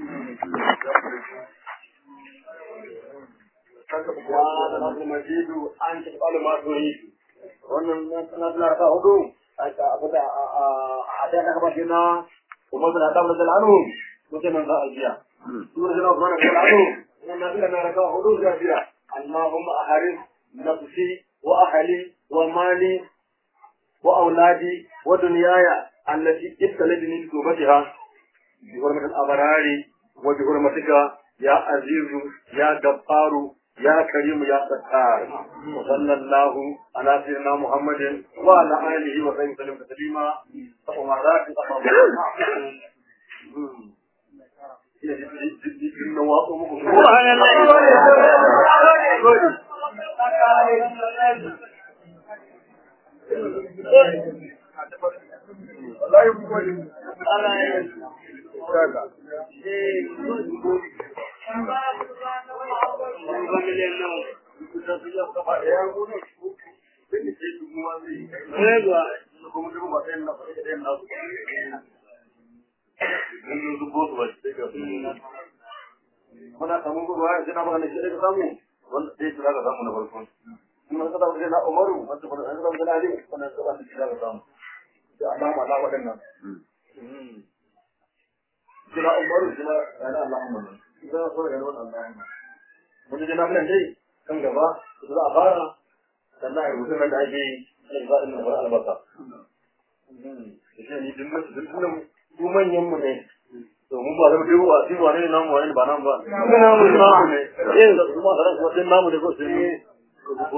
ya zal majid an tafal ma turidu wannan na na ta hudu aka abuda a da ka ba kina kuma da ta da lanu mutum nan za a biya sura da kuma da lanu wannan da na raka hudu da biya Allahumma aharif nafsi wa ahli wa mali wa auladi wa dunyaya allati ibtalani tubatiha bi hurmatil abrari wa bi hurmatika ya azizu ya gaffaru يا كريم يا ستار وصلى الله على سيدنا محمد وعلى آله وصحبه وسلم تسليما ومرات muna samun ruwa sai na magana shi da samu wanda sai su daga samu na farko kuma ka dawo da Umaru wanda kuma an dawo da Ali wannan sai ba shi daga samu da alama da wadannan kina Umaru kina ana Allahumma idan so ya wannan Allahumma mun ji na nan dai kan gaba za a fara sannan ai mutum da ake yin za'in da albasa shi ne din mutum din mu manyan mu ne to mun ba da duwa shi wane ne namu wane ba nan ba namu namu ne eh da kuma da ko din namu ne ko sai ko ko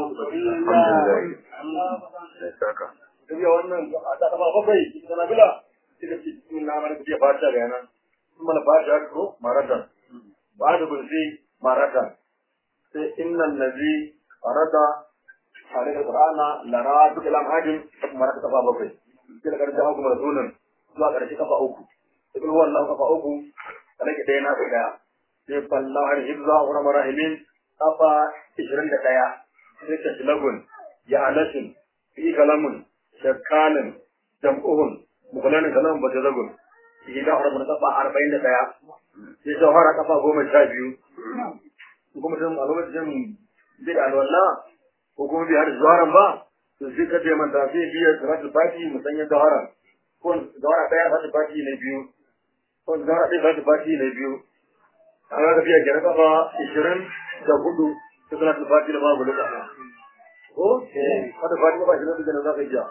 alhamdulillah wannan da ba babai kana bila kida cikin namu ne ke fata ga nan kuma fata ko maratan ba da bulzi maratan sai innal ladhi arada alaihi qur'ana la ra'atu kalam hajin marata ba babai kida karanta hukumar sunan zuwa karshe kafa uku ibn wallahu kafa uku alake dai na daya sai fallahu al-hibza wa rahmin kafa ishirin da ɗaya sai ta tilagun ya alasin fi kalamun shakkalin jam'uhun mukulanin kalamun ba ta zagun shi da harbar kafa arba'in da ɗaya sai jawhara kafa goma sha biyu kuma sun a lokacin zai da alwala ko kuma bai har jawharan ba to sai ka je manta sai biya salatul fati musanya jawhara ko jawhara ɗaya salatul fati ne biyu ko jawhara ɗaya salatul fati ne biyu an ga biya kira kafa ishirin da hudu sai salatul fati da babu duka ko eh kada fati ba shi da za ka iya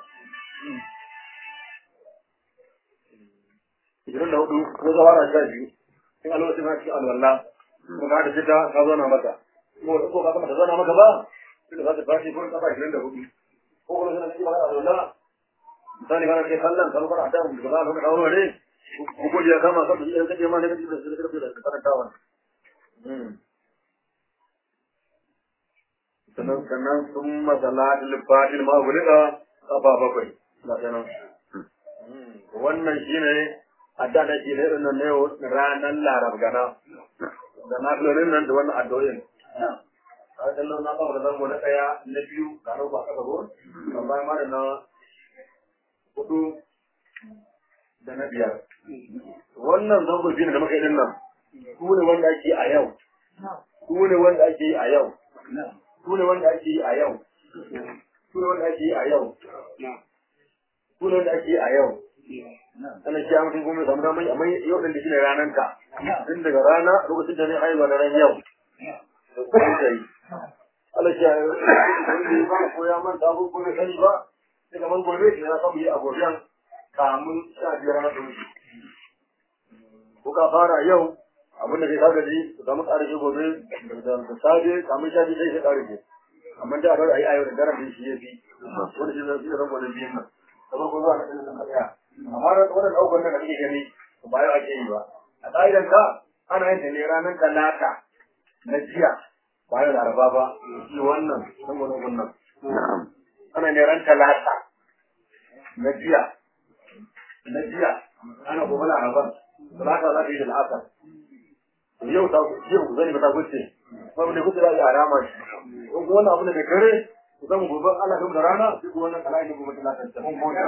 ishirin da hudu ko jawhara sha biyu in a lokacin na cikin alwala ko ka da fita ka zauna maka ko ko ka kama ta zauna maka ba sai ka fati ko kafa ishirin da hudu ko kuma sai ka ba alwala misali kana kai sallan kan fara da mu da ka dawo ne ko ko ya kama ka in ka je ma ne ka da da da karantawa mm sannan sannan sun masalatul fadil ma gulida kafa bakwai da sanan wannan shine adda da shi ne nan ne ranan larab gana da na florin nan da wannan addu'o'in a dan nan na ba da zango na daya na biyu ga ba ka gabo amma ma da na hudu da na biyar wannan zango biyu da muka yi din nan su ne wanda ake a yau su ne wanda ake a yau su ne wanda ake a yau su ne wanda ake a yau su ne wanda ake a yau ana ce an mutum kuma samu damar amma yau ɗin da shi ne ranar ka tun daga rana lokacin da ne haihuwa na ran yau da kuma ta yi Allah ce wanda ba ko ya manta ko kuma sani ba sai kamar gobe shi ya samu yi a goben kamun sha biyar na ɗauki ko ka fara yau abin da kai ka gaji ka samu ƙara shi gobe da safe kamun sha biyu sai shi ƙara shi amma da a yi ayo da daren da shi ya fi wanda shi zai zama da biyan nan kamar ko zuwa na ɗin da ɗaya amma wannan ɗaukar nan da kake gani ba yau ake yi ba a ƙa'idan ka ana yin ta ne ranar talata na jiya ba yau laraba ba shi wannan san wani wannan ana ne ran talata na jiya na jiya ana gobe laraba talata za ta yi da la'asar yau ta yau zani ba ta guce ba mu ne guce da ya rama shi ko wannan abu ne da kare zan gobe Allah da rana duk wannan kalai ne gobe talata ta mun gode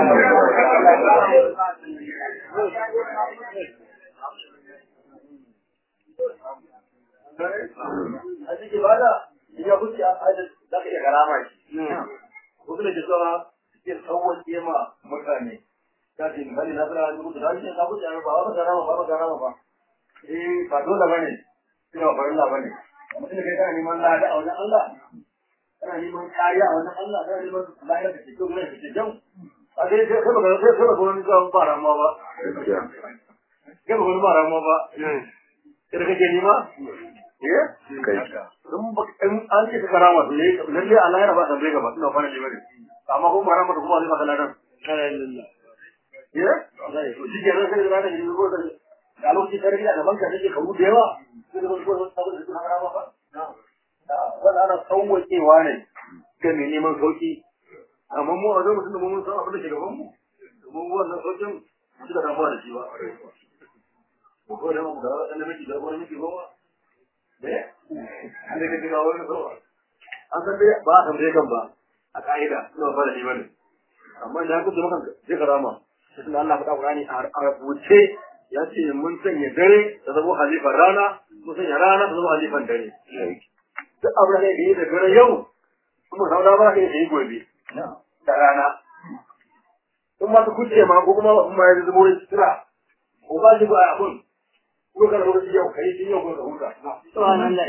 a cikin bada ya kuce a aje za ka iya karama shi wasu da ke tsara ke tsawon kema mutane ta ce misali na tsara da kuce da shi na kuce ba ba karama ba ba karama ba eh ba dole bane ina ba Allah bane mutum da kai kana neman lada a wajen Allah kana neman kariya a wajen Allah kana neman lahira da cikin mai cikin a dai sai ba ga sai ba wani zuwa ba rama ba kai ba wani ba rama ba sai kake nima eh kai dun ba an ce ka karama ne lalle Allah ya ba san bai gaba ina fara libare amma ko marama da kuma zai maka ladan alhamdulillah eh sai to shi ke sai da ranar yi ko da a lokacin da gida da banka take kawo da yawa sai da ko wani abu da suna karama ba wannan ana sauwaƙewa ne ga mai neman sauƙi amma mu a lokacin da mun san abin da ke gaban mu mun wannan sauƙin shi da damuwa da shi ba ko da mu da wannan miki da wani miki ba ne an da kake ga wani so an san dai ba san dai kan ba a kaida ina fara ni bane amma da ku maka je karama sai Allah faɗa Qur'ani a rubuce ya ce mun sanya dare da zabo halifan rana mun sanya rana da zabo halifan dare duk abu da ne da dare yau kuma sauda ba ka yi gobe da rana in ma ku kuce ma ko kuma kuma ya zubo tsira ko ba ji ba abun ko kana lokaci yau kai din yau ko ka huta subhanallah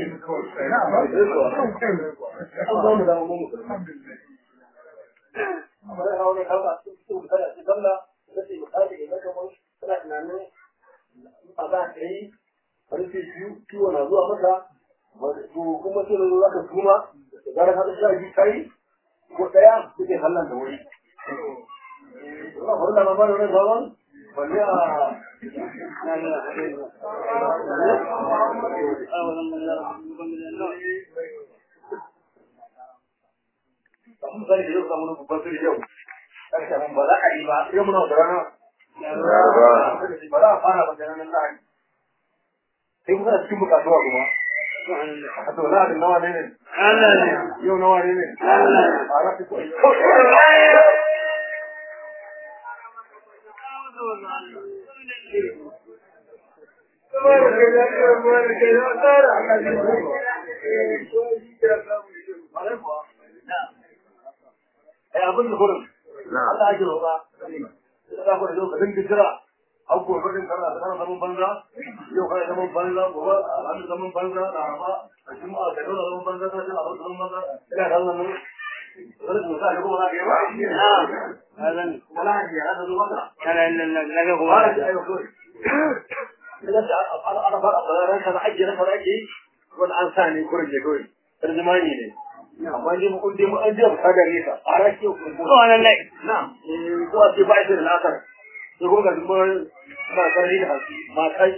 Allah mu da mu amma da hawo ne kaza su da shi dalla da shi misali da kuma kana tunanin a ba kai farki ciwo na zuwa maka to kuma sai da zaka kuma gara ka da shi kai ko daya kike hallan da wuri Allah wannan ma ne zaman balle a Kamu tadi dulu kamu nunggu batu di jauh. Tapi kamu balak aja lah. Dia mau nongkrong. Balak apa nak perjalanan lain? Tiba tiba cuma kado aku mah. Atau lah ada nawa ni. Allah ni. Yo nawa ni. Allah. Arab itu. Eh abin da gurin Allah ya jiro ba da ku da lokacin kira au ko gurin kana da zaman banza yau kai zaman banza gobe an zaman banza da ba a cikin a da zaman banza da Allah zaman banza ina da Allah ne wala ku sai ko na ga ba ah halan wala ya hada zuwa kana inna laga ko wala ya ayo ko idan ana ana fara ran kana ajira fara ji wal ansani kurje koi tarjumani ne amma dai mu dai mu an je ka da nisa a rake ku ko wannan lai na'am eh ko a ce ba shi da nasar to ko ga kuma ba sarri da hasi ma kai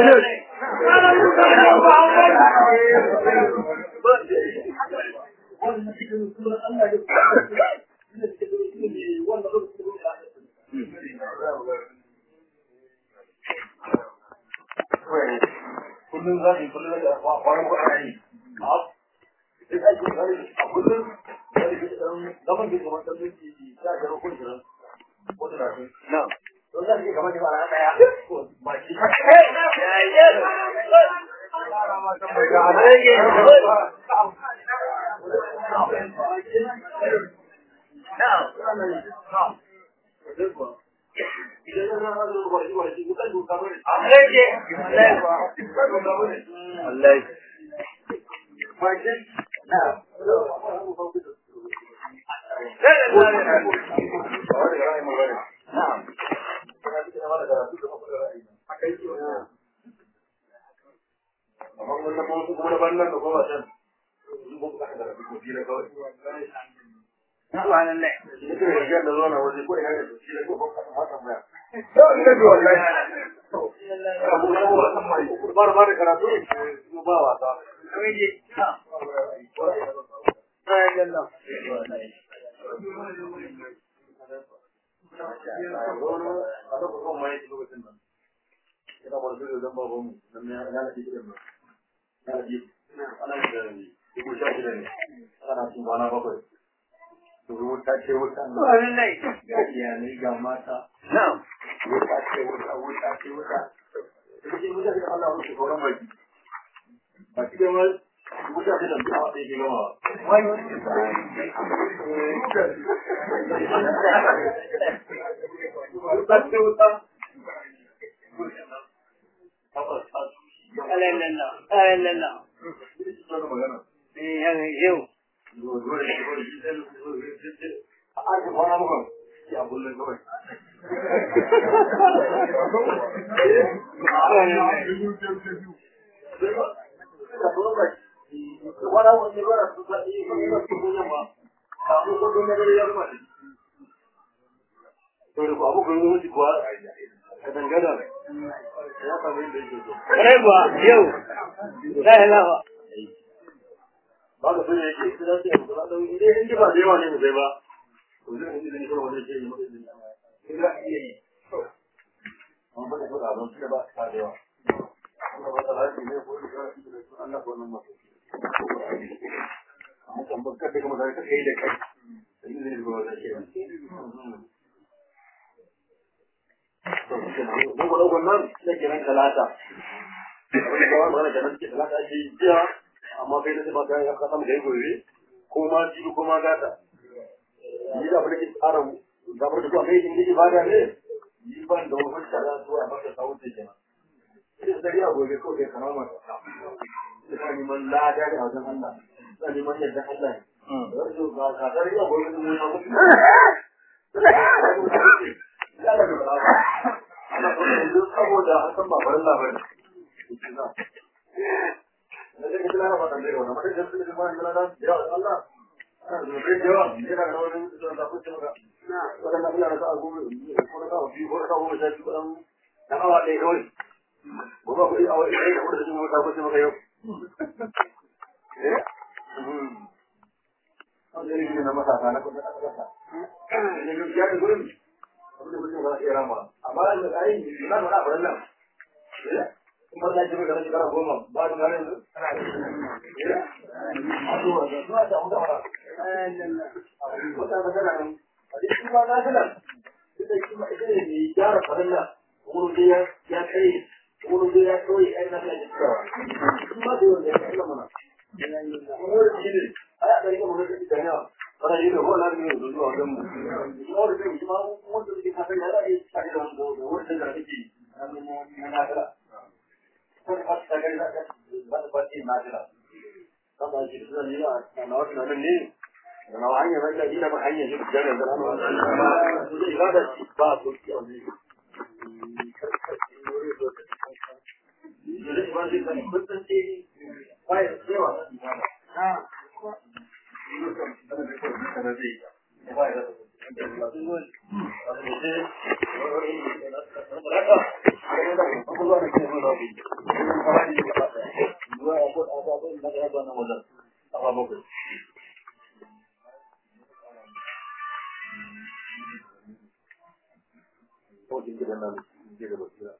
wannan cikin sunan Allah ya kullum zai kullum da kwanan kwanan Ita ake kare a kullum zaman da kamar da miki ta ga rukun shi wata da shi na to zan ji kamar da ba na daya ba shi ya ya ma san ba ga rage na idan yana na zo ba shi ba shi mutan duka bane Allah ke Allah ba Allah ba ke na na'am amma wannan ba su kuma ban nan da kuma san su ba ka da ku fira kawai subhanallah ne ke riga da zuwa waje ko ina da shi ko ba ka mata ba to ina da wallahi abu da ba san mai bar bar karatu mu ba wata kai ji ha Allah kita baru dulu dan bawa mu dan yang lagi kita mu lagi anak dari ibu saya ini anak sumana apa dulu tak cewek subhanallah ya ni gamata na'am tak cewek tak cewek jadi mudah kita Allah harus orang baik pasti dia mal mudah kita buat ini semua why tak cewek Allah Allah Allah eh yang yau Aku mana bukan? Ya boleh kau. Reba yau la ilaha ba ka sani yake idan sai ku da idan in ba da yawa ne mu sai ba to zai yi da kuma wani ke yi maka idan ina iya yi amma da ba don sai ba ta da yawa amma ba da lafi ne ko da Allah ko nan ma amma kan ba ka kuma da kai da kai sai ne da ba da shi to ko da wannan sai kiran talata wani kawai ba da nan ke talata shi jiya amma kai da ba ka ya kasam da gobe ko ma ji ko ma gata ni da bane tsara da ba da kai din ji ba da ne ni ban da wani tsara zuwa ba ka sawo ce kenan sai da ya gobe ko kai kana ma sai ni man la da da wajen Allah sai ni man yadda Allah ne wato ga ka da ya gobe mun ma mutu ya da ba ana ko saboda hakan ba barin labarin Nanti kita nak apa tadi orang? Masa jam tujuh malam kita dah ya Allah. Ah, mungkin jawab. Dia nak orang itu tak apa cuma. Nah, kalau nak bilang aku aku nak tahu, aku nak tahu macam tu orang. Nak awak ni kau. Bawa aku awak ni aku dah cuma tahu cuma kayu. Eh? Hmm. Jadi ini nama saya anak aku tak ada. Jadi dia tu pun. Aku tu pun orang Irama. Amalan lain, kita nak berenang. Ya? Kembali lagi ke negara Goma, baru kali itu. Ya, aduh, aduh, ada mudah orang. Kita berjalan, ada cuma nasional. Kita cuma ini jarak padanya. Urus dia, dia kiri, urus dia kiri, enak saja. Cuma dia dia mana? Urus ini, ada dari mana kita tanya. Kalau ini orang lagi itu dulu orang. Urus ini cuma urus kita tanya ada di sana orang urus negara kecil. Kami mau mengajar. Pas sekali nak buat parti nasional. Kalau kita sudah lihat, nawar nama ni, nawarnya mereka dia dapat hanya itu jaga dalam. Sudah ada sebab sosial ni. Jadi bagi kita betul sih, baik sewa. Ah. Ini kan ada betul ada sih. Baik. Betul. Jadi mereka aku luar negeri lagi. Dua apa apa apa negara mana modal. Apa bagus. Oh, ini dengan dia betul.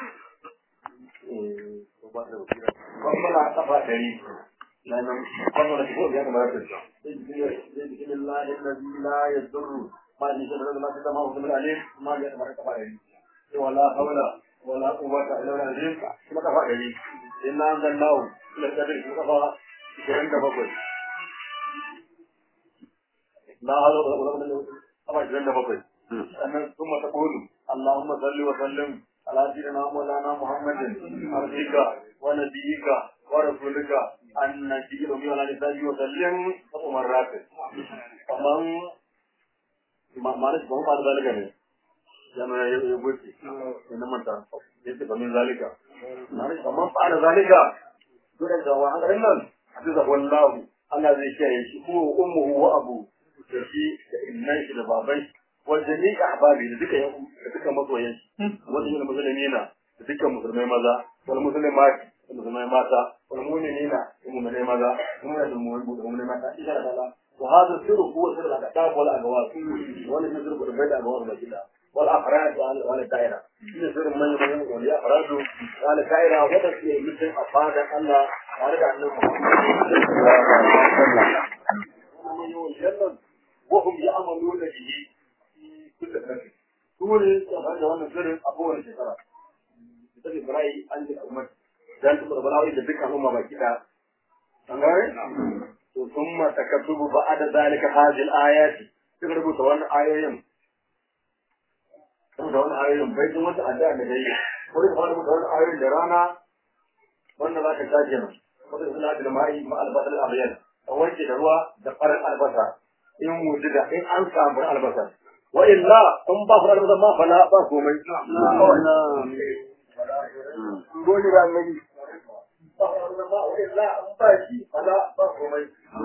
Eh, coba dulu. Kalau apa apa dari lain kalau ada itu dia kemana tu? Bismillahirrahmanirrahim. La yadurru ma yadurru ma kita mau mengalir ma dia kemana kemarin. Wala hawla wala quwwata illa billah. Cuma kafa dari. Inna anzalnahu laqad kafa kiran da bakwai. Na halo da ulama ne kafa kiran da bakwai. Sannan kuma ta kodu Allahumma salli wa sallim ala sayyidina Maulana Muhammadin abdika wa nabiyyika wa rasulika annabiyyi wa ala alihi wa sallim Umar Rafi kaman ma'ana ba ba da zalika ne yana ya gusti ina manta yace ba min zalika ma'ana kaman ba da zalika dole da wa hadarin nan hadiza wallahu Allah zai kiyaye shi ko ummuhu wa abu da shi da innan shi da baban wanda ni ka ahbabi da duka da duka masoyan shi wanda ne musulmi na da duka musulmai maza wal muslimat da musulmai mata wal mu'minina da mu'minai maza kuma da mu'minai mata insha Allah wa hada sirru huwa sirru al-kitab wal agwas wal sirru da bai da agwas da kida wal afrad wal daira shi sirru man man wal afrad wal daira wanda ke mutum afadan Allah tare da annabi Muhammad وهم يعملون به كل سنة كل هذا وانا سر أبوه الشكرة تجي براي عند الأمة dan su barbarawi da dukkan umma baki da an gane to thumma takatubu ba'da zalika hadhihi al-ayat suka rubuta wannan ayoyin da wannan ayoyin bai tun wata addu'a da dai ko da fara rubuta wannan ayoyin da rana wannan zaka taje nan wanda suna da mai ma al-badal al-abyad a wanke da ruwa da farin albasa in wujida in an samu albasa wa illa in ba su albasa ma fala ba komai goni ba mai ba albasa wa illa an ba shi fala ba komai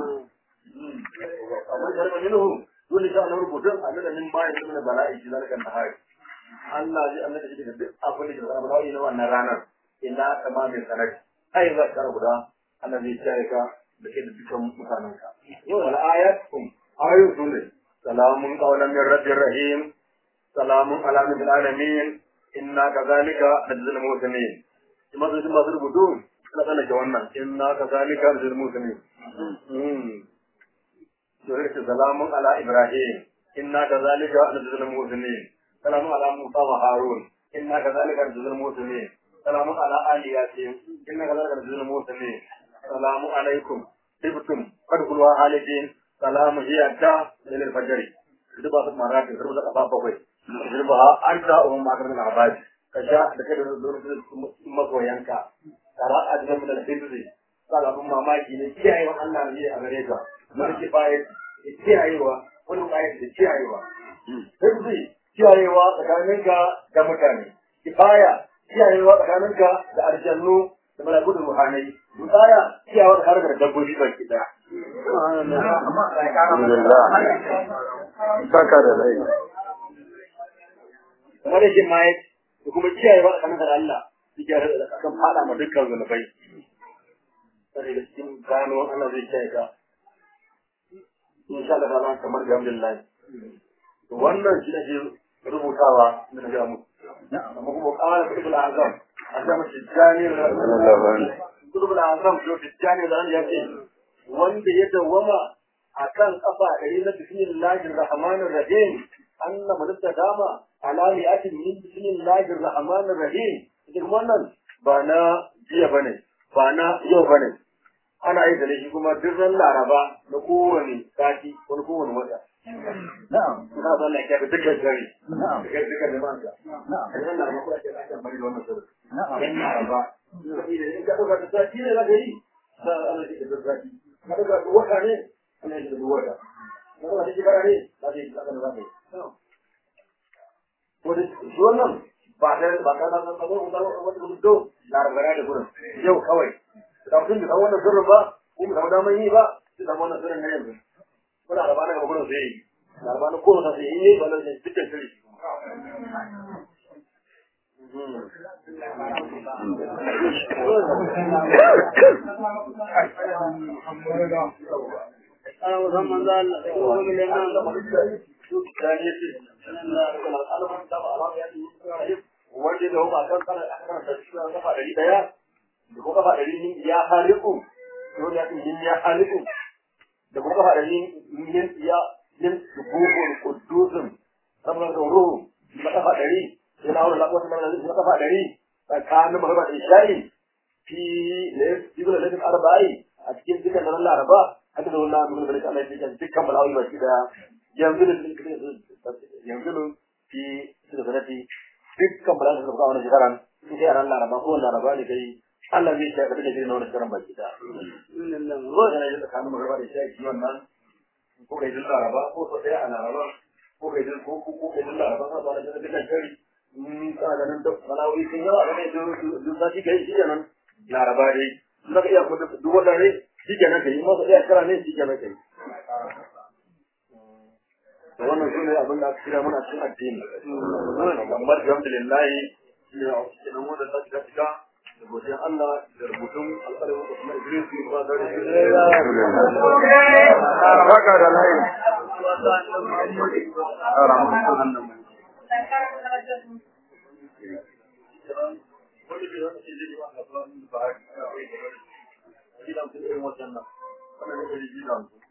amma da ba minhu dole ka na rubutun annabi min ba ya zama bala'i shi zalika nahari Allah ji annabi shi da duk abin da zama bala'i na wannan ranar illa tamamin sanad ai za ka rubuta annabi ya ka da ke da dukkan mutanenka wal ayatkum ayu sunne salamun qawlan min rabbir rahim salamun ala min alamin inna kadhalika najzil muslimin kuma sun ba su rubutu kana kana ga wannan inna kadhalika najzil muslimin mm sai salamun ala ibrahim inna kadhalika najzil muslimin salamun ala musa wa harun inna kadhalika najzil muslimin salamun ala ali yasin inna kadhalika najzil muslimin salamu alaikum tibtum qadkhulu alidin salamu hiya ta lil fajr duk ba su mara da rubuta kafa bakwai dirba anta umma makar min abad kaja da kai da magoyanka tara ajin min al-hizbi salamun mamaki ne kiyaye wa Allah ne a gare ka mulki bai kiyayewa wani bai da kiyayewa hizbi kiyayewa tsakaninka da mutane kifaya kiyayewa tsakaninka da aljannu da malakutun ruhanai musaya kiyawa da harkar dabbobi baki daya alhamdulillah saka da lai kamar yake mai da kuma kiyayewa tsakaninka da Allah yake da kan fada ma dukkan zulubai sai da cikin gano Allah zai kiyaye ka insha Allah ba kamar alhamdulillah to wannan shi ne rubutawa da ga mu amma kuma qala ibn al-azam azam tijani radiyallahu anhu ibn al-azam to tijani da yake wanda ya dawama akan kafa ɗari na bismillahir rahmanir rahim anna madda dama ala mi'atin min bismillahir rahmanir rahim idan wannan ba na jiya bane ba na yau bane ana yi da shi kuma duk ran laraba na kowane sati ko kowane wata na'am ina son na kiyaye dukkan gari na'am dukkan jama'an ka na'am ina da kuma ake da bari wannan sirri na'am ina ba in ka dauka da sati ne zaka yi sai Allah ya da sati ka dauka da wata ne Allah ya da wata ka dauka da shekara ne sai ka da zaka yi ko da wannan ba da ba ka da nan ba wanda wanda do larabara da gurin yau kawai da mutum da wannan sirrin ba ko da da mai ba da wannan sirrin ne yanzu kuna da bana ga gurin sai da bana ko ta sai ne ba da dukkan sirri ana musamman za Allah ko wani leman da wanda da hukuma kan kana kan da shi kafa ɗari ɗaya da kuma kafa ɗari ya haliku dole ya tin ya haliku da kuma kafa ɗari yin ya yin dubul qudusun saboda da ruhu da kafa ɗari sai na wala ko sanan da kafa ɗari tsakanin magana da isha'i fi ne ibn al-ladin arba'i a cikin dukkan ran laraba haka da wannan mun bari Allah ya dukkan balawi ba shi da yanzu da yanzu fi da sanati dukkan bala su ga wannan shekaran sai a ran laraba ko laraba ne kai Allah zai shi da kake na wannan shekaran baki da nan ko da ne da kanu magana da shi wannan ko kai din laraba ko so daya a laraba ko kai din ko ko kai din laraba ka ba da dukkan shari in ka ga nan da malawi sun yawa da ne duk da shi kai shi nan laraba dai zaka iya kuma duk wanda ne shi kenan kai ma sai kara ne shi kenan kai da wannan sune abin da aka kira muna cikin addini kamar alhamdulillah shi ne a cikin wannan da ta shiga da godiyar Allah da rubutun alƙalamin da kuma Idris bin ba da haka da layi Wannan ne da